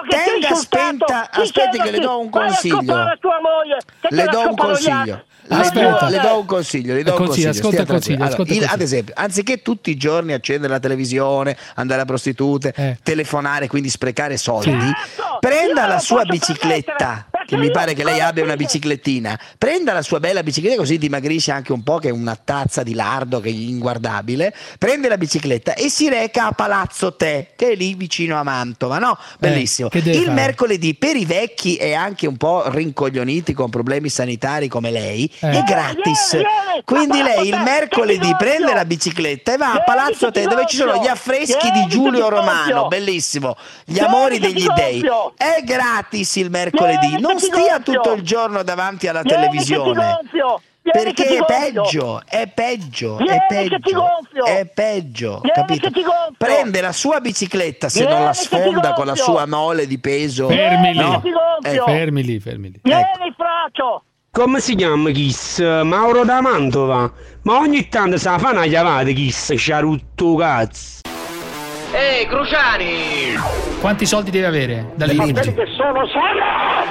che ti tenga ho insultato. spenta, Ti aspetti chiedo che le chi- do un vai a consiglio. scopare tua moglie, che te Le la do un scopano gli consiglio. altri. Le, Aspetta. le do un consiglio, le do Eh, un consiglio, consiglio. ascolta stia il consiglio, tranquillo. ascolta il Allora, il- consiglio. ad esempio, anziché tutti i giorni accendere la televisione, andare a prostitute, Eh. telefonare, quindi sprecare soldi, Certo, prenda io la non sua posso bicicletta, permettere, perché che mi io pare che lei come abbia una figlia- biciclettina, prenda la sua bella bicicletta così dimagrisce anche un po', che è una tazza di lardo che è inguardabile, prende la bicicletta e si reca a Palazzo Te, che è lì vicino a Mantova, no? Bellissimo. che deve Il fare? mercoledì per i vecchi e anche un po' rincoglioniti con problemi sanitari come lei Eh. è gratis. Vieni, vieni, Quindi a lei il Palazzo Te, mercoledì che ti prende gonfio. la bicicletta e va a Vieni, Palazzo che Te ti dove ci sono gli gonfio. affreschi Vieni, di Giulio che ti Romano, gonfio. bellissimo, gli Vieni, amori che degli ti dei. gonfio. È gratis il mercoledì, Vieni, non che ti stia gonfio. tutto il giorno davanti alla Vieni, televisione. che ti gonfio. Vieni, Perché che ti è gonfio. peggio, è peggio, Vieni, è che ti peggio, gonfio. è peggio, Vieni, capito? che ti gonfio. Prende la sua bicicletta, se Vieni, non la che ti sfonda con la gonfio. sua mole di peso. Fermi lì. no? Che ti gonfio. Eh, Fermi lì, fermi lì. Vieni, Ecco. Fraccio. Come si chiama Kiss? Mauro da Mantova. Ma ogni tanto se la fa una chiamata Kiss, sciarutto cazzo. Ehi, Cruciani! Quanti soldi deve avere? Dalle Quelli immagini. Che sono solo.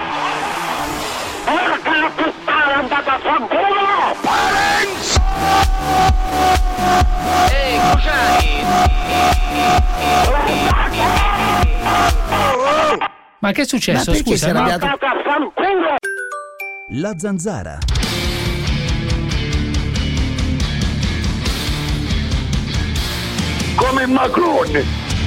Porca la puttana, è andata a fanculo. Ehi, Cruciani! Ma che è Ma successo? perché si Scusa, è ma- arrabbiato? Andata a fanculo. La zanzara. Come Macron.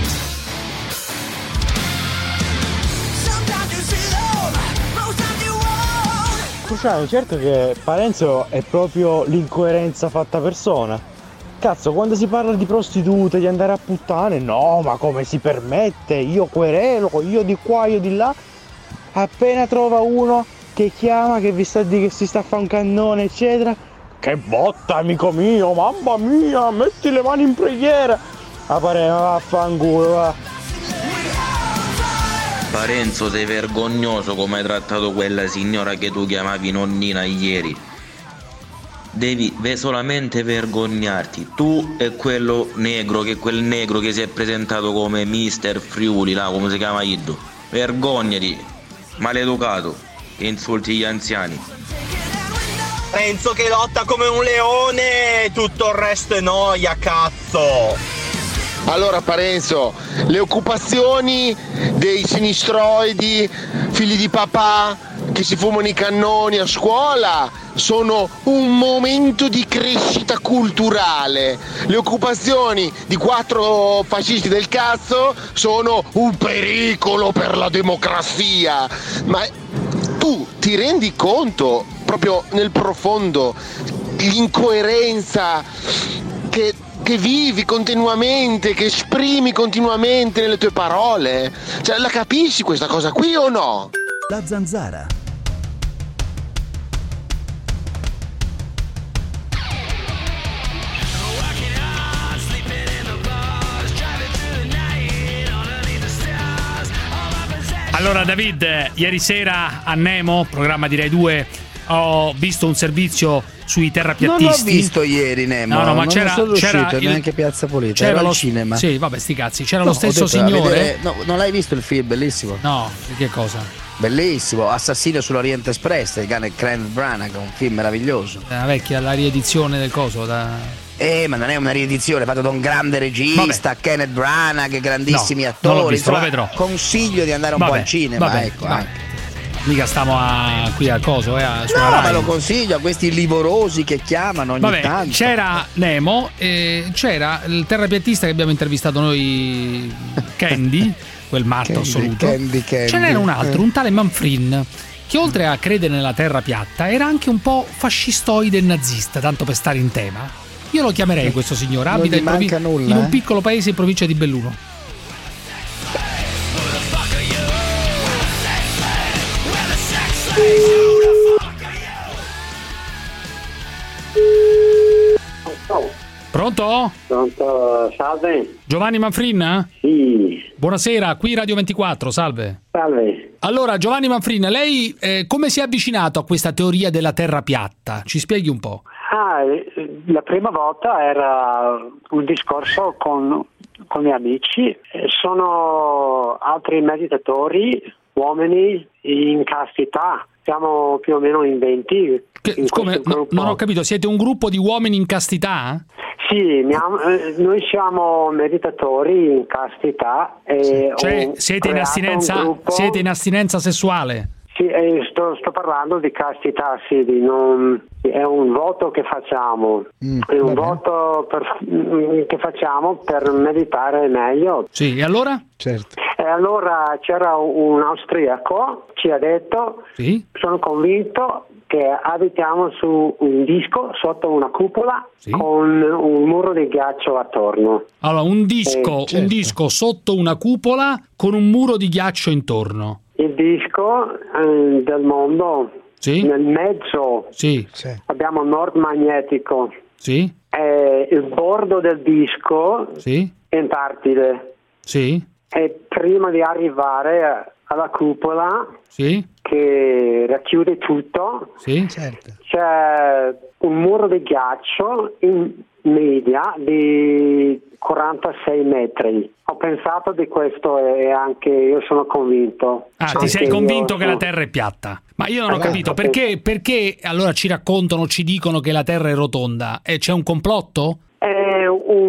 Cruciani, certo che Parenzo è proprio l'incoerenza fatta persona. Cazzo, quando si parla di prostitute, di andare a puttane, no, ma come si permette? Io querelo, io di qua, io di là. Appena trova uno che chiama, che vi sta di che si sta a fare un cannone, eccetera. Che botta, amico mio, mamma mia, metti le mani in preghiera. A Parenzo, vaffanculo, va. Parenzo, sei vergognoso come hai trattato quella signora che tu chiamavi nonnina ieri. Devi ve solamente vergognarti, tu e quello negro, che quel negro che si è presentato come mister Friuli, là, come si chiama Iddo. Vergognati, maleducato, che insulti gli anziani. Parenzo che lotta come un leone, tutto il resto è noia, cazzo! Allora Parenzo, le occupazioni dei sinistroidi, figli di papà che si fumano i cannoni a scuola sono un momento di crescita culturale. Le occupazioni di quattro fascisti del cazzo sono un pericolo per la democrazia. Ma tu ti rendi conto, proprio nel profondo, l'incoerenza che che vivi continuamente, che esprimi continuamente nelle tue parole? Cioè, la capisci questa cosa qui o no? La zanzara. Allora David, ieri sera a Nemo, programma di Rai due, ho visto un servizio sui terrapiattisti. Non l'ho visto ieri Nemo, No, no, ma non c'era, sono c'era uscito il- neanche Piazza Pulita, c'era ero lo al cinema. Sì, vabbè, sti cazzi, c'era No, lo stesso ho detto, a signore. vedere- no, non l'hai visto il film, bellissimo. No, che cosa? Bellissimo, Assassino sull'Oriente Express di Kenneth Branagh, un film meraviglioso. È una vecchia, la riedizione del coso da... Eh, ma non è una riedizione, fatto da un grande regista, Vabbè. Kenneth Branagh, grandissimi No, attori. non l'ho visto, lo insomma, vedrò. Consiglio di andare un Vabbè, po' al cinema, vabbè, ecco. vabbè. eh. Mica stiamo a, qui a coso, eh, a, sulla No, Rai. me lo consiglio a questi livorosi che chiamano ogni Vabbè, tanto. c'era Nemo e c'era il terrapiattista che abbiamo intervistato noi, Candy, quel matto Candy, assoluto. Candy, Candy. Ce n'era un altro, un tale Manfrin, che oltre a credere nella terra piatta era anche un po' fascistoide e nazista, tanto per stare in tema. Io lo chiamerei questo signore, Non abita gli in, provi- manca nulla, in un eh? piccolo paese in provincia di Belluno. Pronto? Pronto, salve. Giovanni Manfrin? Sì. Buonasera, qui Radio ventiquattro, salve. Salve. Allora, Giovanni Manfrin, lei eh, come si è avvicinato a questa teoria della terra piatta? Ci spieghi un po'. Ah, eh, la prima volta era un discorso con con i miei amici, eh, sono altri meditatori, uomini in castità, siamo più o meno in venti. Che, in come, no, non ho capito, siete un gruppo di uomini in castità? Sì, eh, noi siamo meditatori in castità. E cioè siete in, astinenza, gruppo... siete in astinenza sessuale? Sì, eh, sto, sto parlando di castità, sì, di non, è un voto che facciamo, mm, è un voto per, che facciamo per meditare meglio. Sì, e allora? Certo. E allora c'era un austriaco, ci ha detto, sì? Sono convinto che abitiamo su un disco sotto una cupola, sì, con un muro di ghiaccio attorno. Allora, un disco, eh, certo. un disco sotto una cupola con un muro di ghiaccio intorno. Il disco eh, del mondo, sì, nel mezzo, sì, abbiamo nord magnetico, sì, e il bordo del disco, sì, Antartide, sì, e prima di arrivare alla cupola, sì, che racchiude tutto, sì, certo, c'è un muro di ghiaccio in media di quarantasei metri. Ho pensato di questo e anche io sono convinto. Ah, ti sei convinto che la Terra è piatta? Ma io non ho capito, perché, perché allora ci raccontano, ci dicono che la Terra è rotonda? E c'è un complotto? È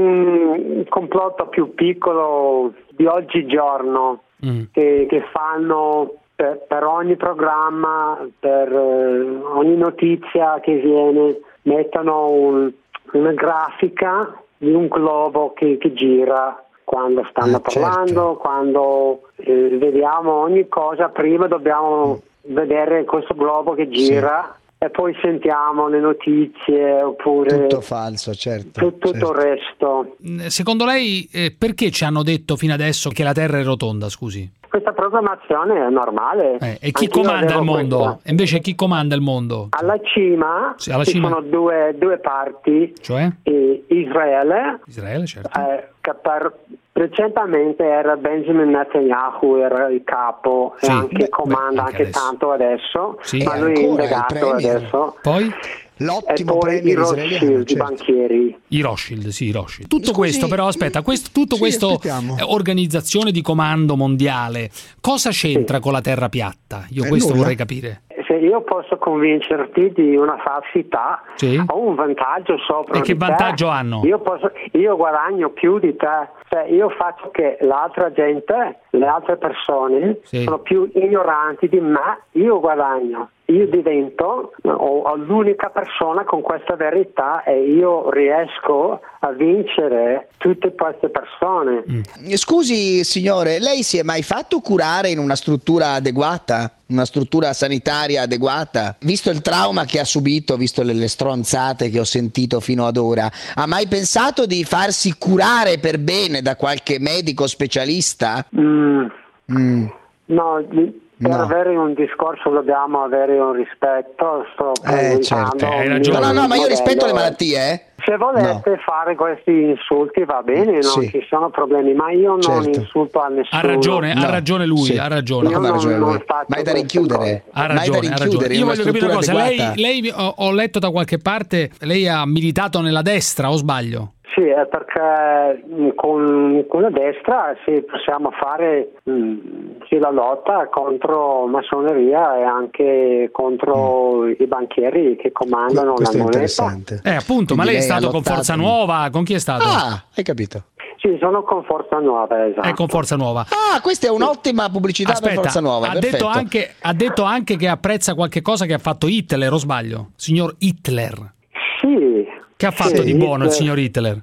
un complotto più piccolo di oggigiorno, mm. che, che fanno per, per ogni programma, per uh, ogni notizia che viene, mettono un, una grafica di un globo che, che gira quando stanno ah, parlando, certo. quando eh, vediamo ogni cosa, prima dobbiamo vedere questo globo che gira, sì, e poi sentiamo le notizie oppure tutto falso, certo, tutto, certo. tutto il resto. Secondo lei eh, perché ci hanno detto fino adesso che la Terra è rotonda, scusi? Questa programmazione è normale. Eh, e chi Anch'io comanda il mondo? Questa. E invece chi comanda il mondo? Alla cima, sì, alla ci cima. sono due, due parti. Cioè? E Israele, Israele, certo. Eh, che per, recentemente era Benjamin Netanyahu, era il capo, sì. e anche Beh, comanda anche, anche tanto adesso, sì. ma lui è indagato adesso. Poi? L'ottimo premio israeliano, certo. I banchieri. I Rothschild, sì, i Rothschild. Tutto Scusi, questo, però, aspetta, questo, tutto sì, questo aspettiamo. organizzazione di comando mondiale, cosa c'entra sì. con la Terra piatta? Io eh, questo nulla. vorrei capire. Se io posso convincerti di una falsità, sì. ho un vantaggio sopra. E che di vantaggio te. hanno? Io, posso, io guadagno più di te. Cioè, io faccio che l'altra gente, le altre persone, sì. sono più ignoranti di me, io guadagno. Io divento o, o l'unica persona con questa verità e io riesco a vincere tutte queste persone. Mm. Scusi signore, lei si è mai fatto curare in una struttura adeguata? Una struttura sanitaria adeguata? Visto il trauma che ha subito, visto le, le stronzate che ho sentito fino ad ora, ha mai pensato di farsi curare per bene da qualche medico specialista? Mm. Mm. No, per no. avere un discorso dobbiamo avere un rispetto. Sto eh, certo. Hai ragione. No, no, no, ma io rispetto le malattie, eh. Se volete no. fare questi insulti va bene, non sì. ci sono problemi, ma io non certo. insulto a nessuno. Ha ragione, no. ha ragione lui, sì. ha ragione. Io non, ragione non ma è da rinchiudere. Ha ragione, ha ragione. Io voglio capire una cosa, lei, lei ho, ho letto da qualche parte, lei ha militato nella destra, o sbaglio? Sì, è perché con, con la destra sì, possiamo fare mh, sì, la lotta contro massoneria e anche contro mm. i banchieri che comandano Questo la moneta. Interessante. Eh, appunto, Quindi ma lei è lei stato con Forza Nuova? Con chi è stato? Ah, hai capito. Sì, sono con Forza Nuova, esatto. È con Forza Nuova. Ah, questa è un'ottima pubblicità. Aspetta, per Forza Nuova. Ha detto, anche, ha detto anche che apprezza qualche cosa che ha fatto Hitler, o sbaglio? Signor Hitler. Sì. Che ha fatto sì, di buono Hitler. il signor Hitler?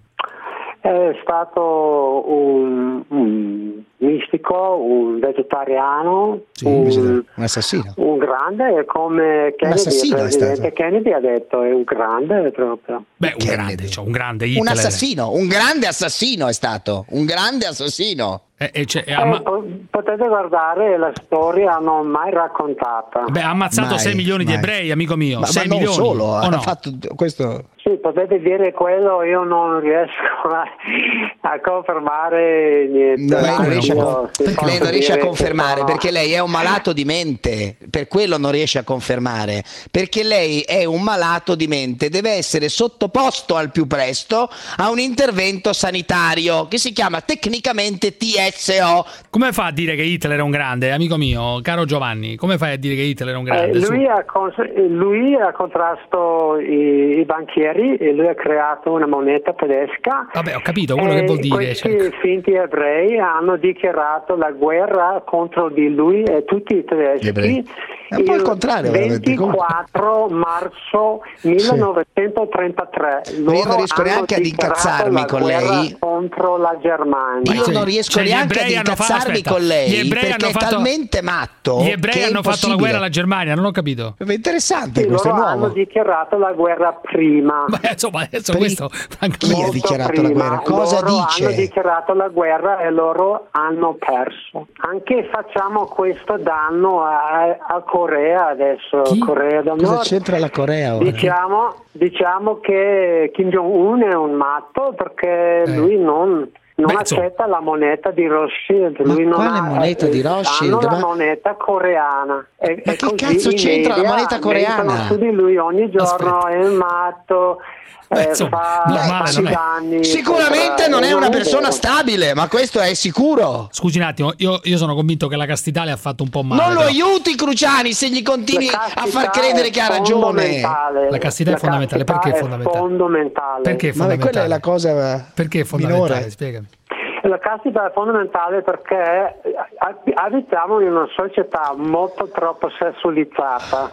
È stato un, un mistico, un vegetariano, sì, un, un assassino. Un grande, come Kennedy, il presidente Kennedy ha detto, è un grande proprio. Beh, un Kennedy. grande, cioè, un grande Hitler. Un assassino, un grande assassino è stato, un grande assassino. Eh, eh, cioè, eh, amma- potete guardare la storia, non mai raccontata. Beh, ha ammazzato mai, sei milioni mai. di ebrei, amico mio. Ma, sei ma non milioni, solo, ha no? fatto questo. Sì, potete dire quello, io non riesco a, a confermare niente. No, lei non riesce, a, Io, se perché lei non riesce a dire confermare, sono- perché lei è un malato di mente, per quello non riesce a confermare, perché lei è un malato di mente, deve essere sottoposto al più presto a un intervento sanitario che si chiama tecnicamente T S O. Come fa a dire che Hitler è un grande, amico mio, caro Giovanni? Come fai a dire che Hitler è un grande? Eh, Su. lui, ha cons- lui ha contrasto i, i banchieri e lui ha creato una moneta tedesca. Vabbè, ho capito quello e che vuol dire. Questi Cioè. finti ebrei hanno dichiarato la guerra contro di lui e tutti i tedeschi. Ebrei. È un po' il contrario, veramente. ventiquattro marzo millenovecentotrentatré. Io non riesco neanche ad incazzarmi con lei. Contro la Germania. Io non riesco Cioè, gli neanche ad ebrei hanno fatto- incazzarmi aspetta, con gli lei ebrei perché hanno è fatto- talmente matto. Gli ebrei che è hanno fatto la impossibile. guerra alla Germania, non ho capito. È interessante Sì, questo, è loro nuovo. hanno dichiarato la guerra prima. Beh, insomma, adesso Per- questo Chi ha Molto dichiarato prima. la guerra? Cosa loro dice? hanno dichiarato la guerra e loro hanno perso. Anche facciamo questo danno a, a Corea adesso, Chi? Corea del Cosa Nord. c'entra la Corea ora? Diciamo, diciamo che Kim Jong-un è un matto perché Eh. lui non, non Beh, insomma. accetta la moneta di Rothschild. Ma Lui non quale ha- moneta di eh, Rothschild? Hanno la Ma- moneta coreana. E, Ma e che così cazzo i c'entra la media moneta coreana? mentono su di lui ogni giorno, Aspetta. è un matto. Beh, eh, insomma, fa, normale, fa non è- danni, Sicuramente fa- non è una vero. persona stabile, ma questo è sicuro. Scusi un attimo, io, io sono convinto che la castità le ha fatto un po' male. Non lo però. aiuti Cruciani se gli continui La a castità far credere è che ha ragione. fondamentale. La castità è fondamentale. castità Perché è fondamentale? fondamentale. Perché è Vabbè, quella fondamentale? è la cosa Perché è fondamentale? minore. Spiegami. La castità è fondamentale perché eh, abitiamo in una società molto troppo sessualizzata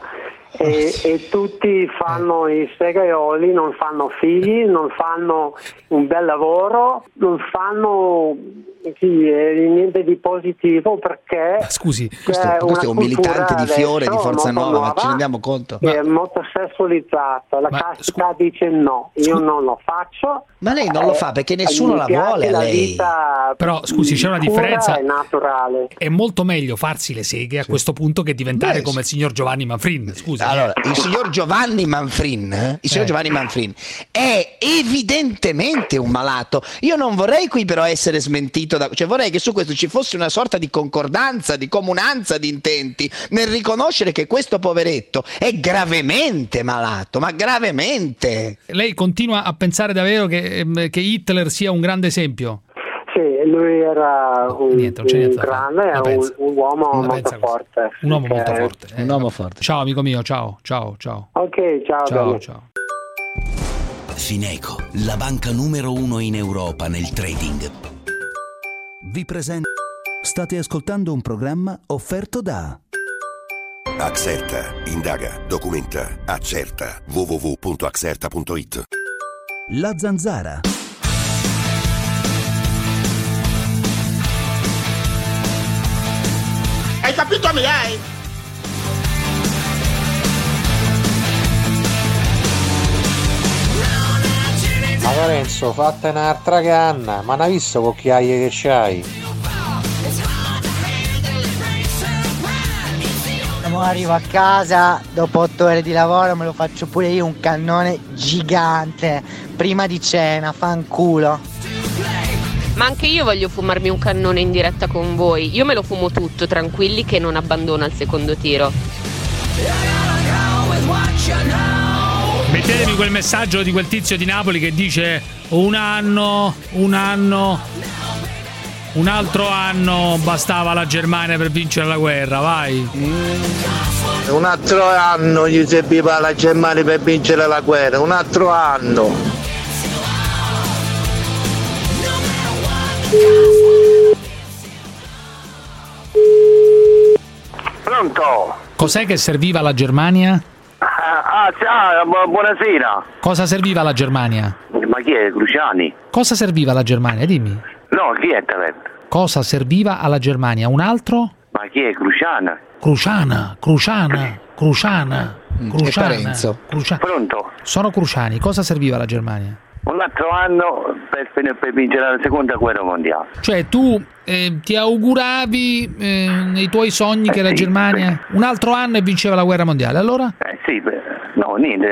e, e tutti fanno i segaioli, non fanno figli, non fanno un bel lavoro, non fanno sì, eh, niente di positivo perché Ma scusi, Questo, c'è questo è un una militante di cultura Fiore, di adesso Forza molto Nuova, ma ci nuova rendiamo conto? che è molto sessualizzata. La Ma castità dice no, io non lo faccio. Ma lei non lo Eh, fa perché nessuno mi la piace vuole a la lei. vita Però, scusi, c'è una pura differenza. e naturale. È molto meglio farsi le seghe a questo punto che diventare Beh, come il signor Giovanni Manfrin. Scusa. Allora, il signor Giovanni Manfrin, eh, il signor Eh. Giovanni Manfrin è evidentemente un malato. Io non vorrei qui però essere smentito da, cioè vorrei che su questo ci fosse una sorta di concordanza, di comunanza di intenti nel riconoscere che questo poveretto è gravemente malato, ma gravemente. Lei continua a pensare davvero che, ehm, che Hitler sia un grande esempio? Sì, lui era un, niente, non c'è niente un da fare. grande, La un, pensa. un uomo La molto pensa così. forte. Un uomo Che- molto forte. eh. Un uomo forte. Ciao amico mio, ciao, ciao, ciao. Ok, ciao. Ciao, bene. ciao. Fineco, la banca numero uno in Europa nel trading. Vi presento. State ascoltando un programma offerto da Axerta, indaga, documenta, accerta. w w w punto axerta punto it. La Zanzara. Hai capito mi hai? Ma Lorenzo, fatta un'altra canna, ma non hai visto con che aie che c'hai? Quando arrivo a casa dopo otto ore di lavoro me lo faccio pure io un cannone gigante prima di cena, fanculo. Ma anche io voglio fumarmi un cannone in diretta con voi. Io me lo fumo tutto, tranquilli che non abbandono al secondo tiro. Mettetemi quel messaggio di quel tizio di Napoli che dice un anno, un anno, un altro anno bastava la Germania per vincere la guerra, vai. Un altro anno gli serviva la Germania per vincere la guerra, un altro anno. Pronto? Cos'è che serviva alla Germania? Ah, ah, sì, ah, bu- buonasera. Cosa serviva alla Germania? Ma chi è? Cruciani? Cosa serviva alla Germania? Dimmi. No, chi è Tavet? Cosa serviva alla Germania? Un altro? Ma chi è? Cruciana? Cruciana, Cruciana, Cruciana, Cruciana. Parenzo. Crucia- Pronto? Sono Cruciani, cosa serviva alla Germania? Un altro anno per, per, per vincere la seconda guerra mondiale. Cioè tu eh, ti auguravi eh, nei tuoi sogni che la sì, Germania un altro anno e vinceva la guerra mondiale, allora? Eh sì, beh, No, niente,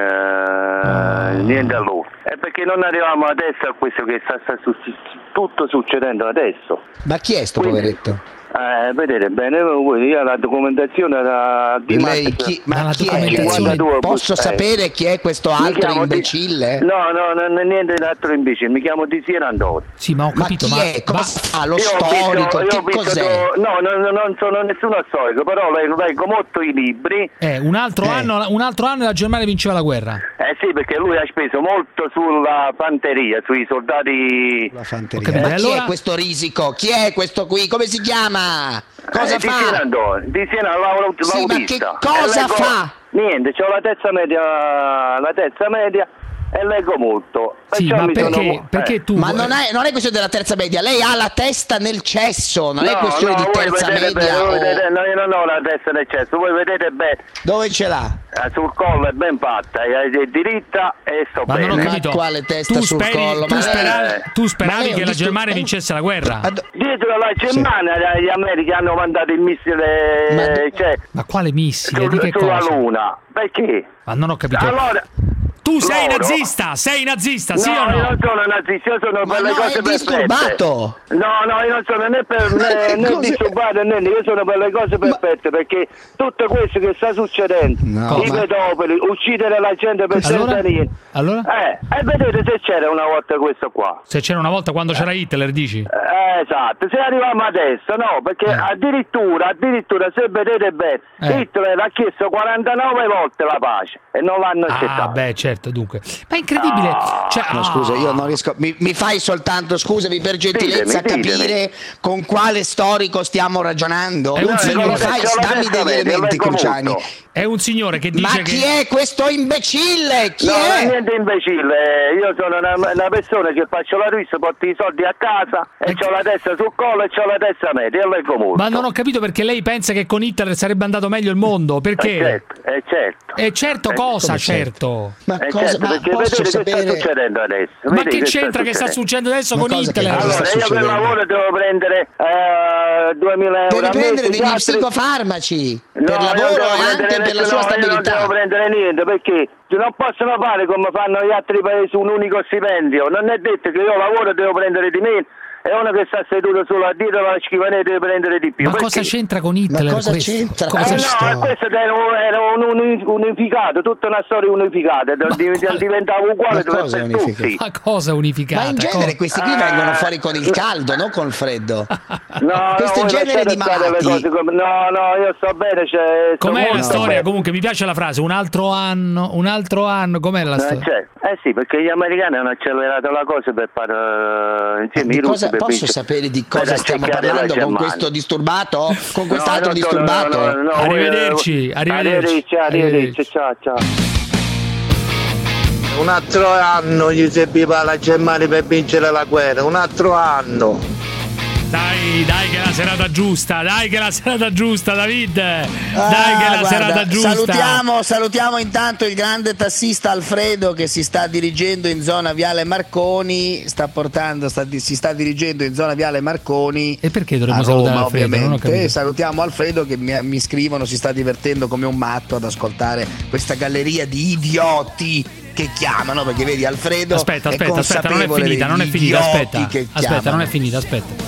niente, niente a lui. È perché non arriviamo adesso a questo che sta, sta su, tutto succedendo adesso. Ma chi è sto Quindi, poveretto? Eh, vedete bene, io la documentazione era di Lei chi, ma chi è? Posso sapere chi è questo altro imbecille? Di, no, no, non è niente altro imbecille, mi chiamo Di Siena Andori. Sì, ma ho capito, ma chi ma è? Cosa fa? Lo io storico? Visto, che cos'è? Do, no, no, non sono nessuno storico, però leggo molto i libri. Eh, un altro, eh. Anno, un altro anno la Germania vinceva la guerra. Eh sì, perché lui ha speso molto sulla fanteria, sui soldati. La fanteria. Okay, ma chi allora... è questo risico? Chi è questo qui? Come si chiama? Cosa eh, fa? Di Siena Andoni, di Siena l'autista. Sì, ma che cosa fa? Niente, c'ho la terza media, la terza media e leggo molto. Sì, ma perché, sono... perché eh. tu... Ma non è, non è questione della terza media, lei ha la testa nel cesso, non no, è questione no, di terza media. Bene, o... vedete, no, io non ho la testa nel cesso, voi vedete bene. Dove ce l'ha? Eh, sul collo è ben fatta, è diritta e sto ma bene. Non ho capito. Ma quale testa tu sul speri, collo? Tu, ma speravi, lei... tu speravi che la distur- Germania vincesse la guerra? Ma do... Dietro la Germania sì. Gli americani hanno mandato il missile, ma, cioè, ma quale missile? Sul, di che sulla cosa? Luna. Perché? Ma non ho capito. Allora, tu sei loro... nazista, sei nazista, no, sì o no? Io non sono nazista, io sono ma per no, le cose è disturbato. perfette. No, no, io non sono né per né, né disturbato né io sono per le cose perfette, ma... perché tutto questo che sta succedendo, no, i ma... pedofili, uccidere la gente per allora? senza niente. Allora? Eh, e vedete se c'era una volta questo qua. Se c'era una volta quando c'era Hitler, dici? Eh, esatto, se arriviamo adesso, no, perché eh. addirittura, addirittura se vedete bene, eh. Hitler ha chiesto quarantanove volte la pace e non l'hanno accettato. Ah, beh, certo, dunque. Ma è incredibile. Ah, cioè, no, oh. scusa, io non riesco. Mi, mi fai soltanto, scusami, per gentilezza, ditemi, capire ditemi. con quale storico stiamo ragionando? È un non mi fai, dammi degli elementi cruciali. È un signore che dice ma chi che... è questo imbecille? Chi no, è? Non è niente imbecille, io sono una, una persona che faccio la rissa, porto i soldi a casa e ecco. Ho la testa sul collo e ho la testa media e leggo molto. Ma non ho capito perché lei pensa che con Hitler sarebbe andato meglio il mondo, perché? È certo, è certo. E certo è cosa, certo? certo? Ma è cosa, certo, ma perché posso vedete sapere... che sta succedendo adesso? Ma Vedi che, che c'entra sta che sta succedendo adesso ma con Hitler? Allora, io per lavoro devo prendere uh, duemila euro. Devi prendere degli altri... psicofarmaci no, per lavoro e anche per la sua no, stabilità. Io non devo prendere niente perché non possono fare come fanno gli altri paesi un unico stipendio. Non è detto che io lavoro e devo prendere di meno e uno che sta seduto solo a dietro la scrivania deve prendere di più. Ma perché? Cosa c'entra con Hitler? Ma cosa questo? c'entra? Cosa eh no, questo era, un, era un unificato, tutta una storia unificata, ma diventava uguale per tutti. Ma cosa unificata? Ma in genere cosa? questi qui vengono fuori con il caldo, non con il freddo. No, questo no, genere di malati. Come... No, no, io sto bene. Cioè, com'è la storia? Bene. Comunque mi piace la frase, un altro anno, un altro anno, com'è la storia? Eh, cioè, eh sì, perché gli americani hanno accelerato la cosa per fare uh, insieme eh, i russi. Cosa, posso sapere di cosa stiamo parlando con questo disturbato? Con quest'altro no, disturbato? No, no, no, arrivederci, arrivederci, arrivederci, arrivederci, ciao, ciao. Un altro anno gli serviva la Germania per vincere la guerra, un altro anno. Dai, dai che è la serata giusta, dai che è la serata giusta, David. Dai ah, che è la guarda, serata giusta. Salutiamo, salutiamo intanto il grande tassista Alfredo che si sta dirigendo in zona Viale Marconi, sta portando sta, si sta dirigendo in zona Viale Marconi. E perché dovremmo a Roma, salutare Alfredo? Ovviamente. Salutiamo Alfredo che mi, mi scrivono, si sta divertendo come un matto ad ascoltare questa galleria di idioti che chiamano, perché vedi Alfredo aspetta è aspetta aspetta non è finita non è finita aspetta aspetta chiamano. non è finita aspetta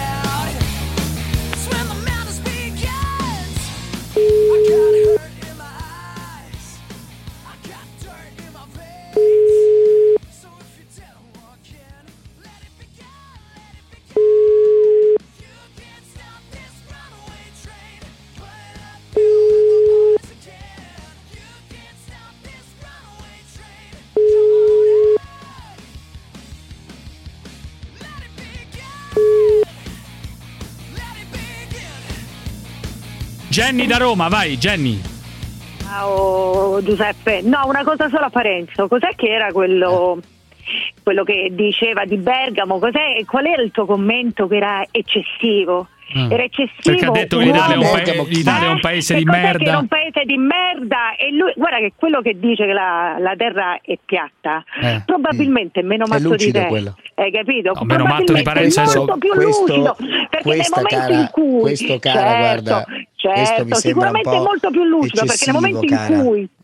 Jenny da Roma, vai Jenny. Ciao Giuseppe, no, una cosa solo a Parenzo, cos'è che era quello, quello che diceva di Bergamo, cos'è, qual era il tuo commento che era eccessivo? Mm. Era eccessivo. Perché ha detto che l'Italia è un, pa- l'Italia è un paese eh, di merda. Che è un paese di merda e lui, guarda che quello che dice che la, la terra è piatta, eh. probabilmente è meno matto di te. Quello. Hai capito? No, meno matto di Parenzo è molto più questo, lucido. Perché nel momento cara, in cui questo cara, certo, guarda, certo, questo mi sicuramente è molto più lucido, perché nel momento cara. in cui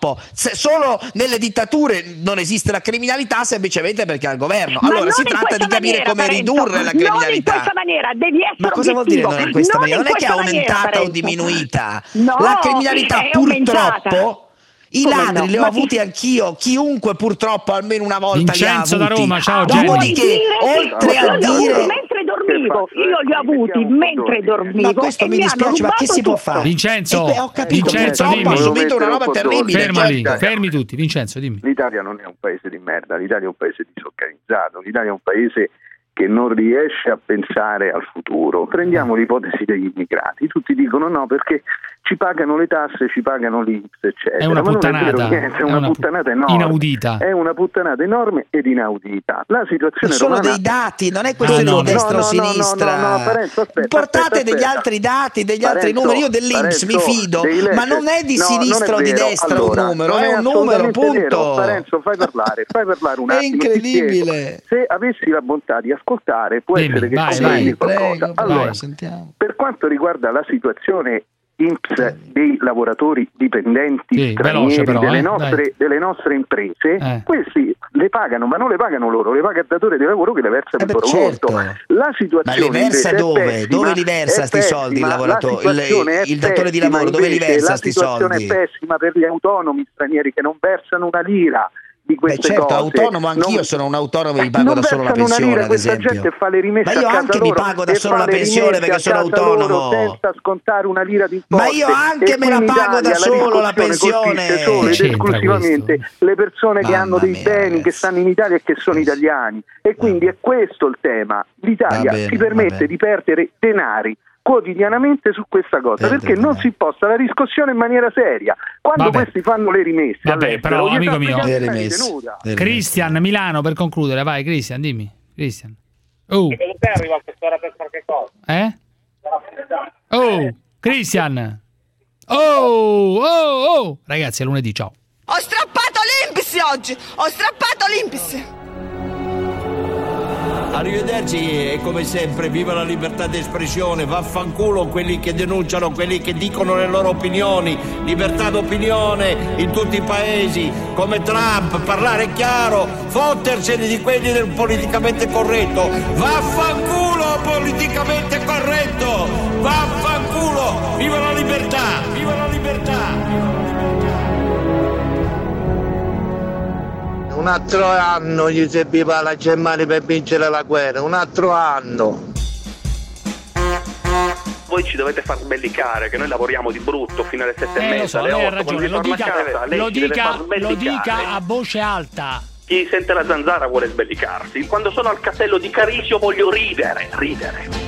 purtroppo se solo nelle dittature non esiste la criminalità semplicemente perché al governo. Ma allora non si in tratta di questa capire maniera, come Parenzo. ridurre la criminalità. Non in questa maniera, devi essere Ma cosa vuol dire obiettivo. non in questa Non maniera? in Non è che è questa maniera, aumentata o Parenzo. diminuita. No, La criminalità è purtroppo aumentata. i Come ladri no? li ho Ma avuti anch'io, chiunque purtroppo almeno una volta Vincenzo li ha da avuti. Roma, ciao, Dopodiché, Vuoi oltre dire a che io li ho dire avuti mentre dormivo, io li ho avuti mentre dormivo. Ma questo e mi mi dispiace, hanno ma che rubato si può tutto. fare? Vincenzo, E, beh, ho capito, Vincenzo, purtroppo dimmi. ho subito una roba terribile. Fermali, cioè- fermi tutti. Vincenzo, dimmi. L'Italia non è un paese di merda, l'Italia è un paese disorganizzato, l'Italia è un paese che non riesce a pensare al futuro. Prendiamo l'ipotesi degli immigrati, tutti dicono no perché ci pagano le tasse, ci pagano l'I N P S, eccetera. È una Ma puttanata, non è vero niente, è una, è una puttanata enorme, inaudita. È una puttanata enorme ed inaudita. La situazione sono romana... dei dati, non è questione Ah, no, di destra no, o no, sinistra. no, no, no, Parenzo, aspetta, Portate aspetta, degli aspetta. altri dati, degli Parenzo, altri numeri. Io dell'I N P S mi Parenzo, fido, devi leggere. ma non è di No, sinistra non o è di vero. destra Allora, un numero, non è un numero, assolutamente vero. punto. Parenzo, fai parlare, fai parlare un È attimo. ti incredibile. spiego. Se avessi la bontà di ascoltare, può Dimmi, essere che vai, comprendi vai, qualcosa. prego, allora, vai, sentiamo. per quanto riguarda la situazione I N P S dei lavoratori dipendenti Sì, stranieri veloce però, delle, eh, nostre, dai. delle nostre imprese, Eh. questi le pagano, ma non le pagano loro, le paga il datore di lavoro che le versa per beh, loro certo. conto. La situazione Ma li versa invece è dove? pessima, Dove li versa è sti soldi il pessima. lavoratore- La situazione il- è il datore di pessima, lavoro, dove li invece, versa la sti situazione soldi? è pessima per gli autonomi stranieri che non versano una lira di Beh, queste certo, cose. autonomo, anch'io Non- sono un autonomo e mi Eh, pago non da solo la versano una pensione, lira, ad questa esempio. gente fa le rimesse Ma io a casa anche mi loro pago da e solo fa la le pensione rimesse perché a sono casa loro autonomo. senza scontare una lira di imposte. Ma io anche E me la qui in pago da Italia solo la riscossione colpisce pensione. solo ed Che c'entra esclusivamente le persone che Mamma hanno dei mia, beni, che stanno in Italia e che sono italiani. E quindi è questo il tema. L'Italia Va bene, si va permette bene. di perdere denari quotidianamente su questa cosa perché non si imposta la riscossione in maniera seria. Quando Vabbè. questi fanno le rimesse Vabbè, all'estero, però, gli amico sta mio, applicando Le una rimesse. ritenuta. Cristian, Milano, per concludere, vai Cristian, dimmi. Cristian. Oh, Secondo te arriva a quest'ora per fare che cosa? eh? Oh, Cristian. Oh, oh, oh. Ragazzi, è lunedì, ciao. Ho strappato l'I N P S oggi! Ho strappato l'I N P S! Arrivederci e come sempre viva la libertà di espressione, vaffanculo quelli che denunciano, quelli che dicono le loro opinioni, libertà d'opinione in tutti i paesi, come Trump, parlare chiaro, fottersene di quelli del politicamente corretto, vaffanculo politicamente corretto, vaffanculo, viva la libertà, viva la libertà. Un altro anno gli serviva la Germania per vincere la guerra, un altro anno. Voi ci dovete far sbellicare, che noi lavoriamo di brutto fino alle sette e Eh, lo mezza, so, alle lei ha otto, quando ragione, si lo torna a dica, casa, lei lo ci deve dica, far lo sbellicare. dica a voce alta. Chi sente la zanzara vuole sbellicarsi. Quando sono al castello di Carisio voglio ridere, ridere.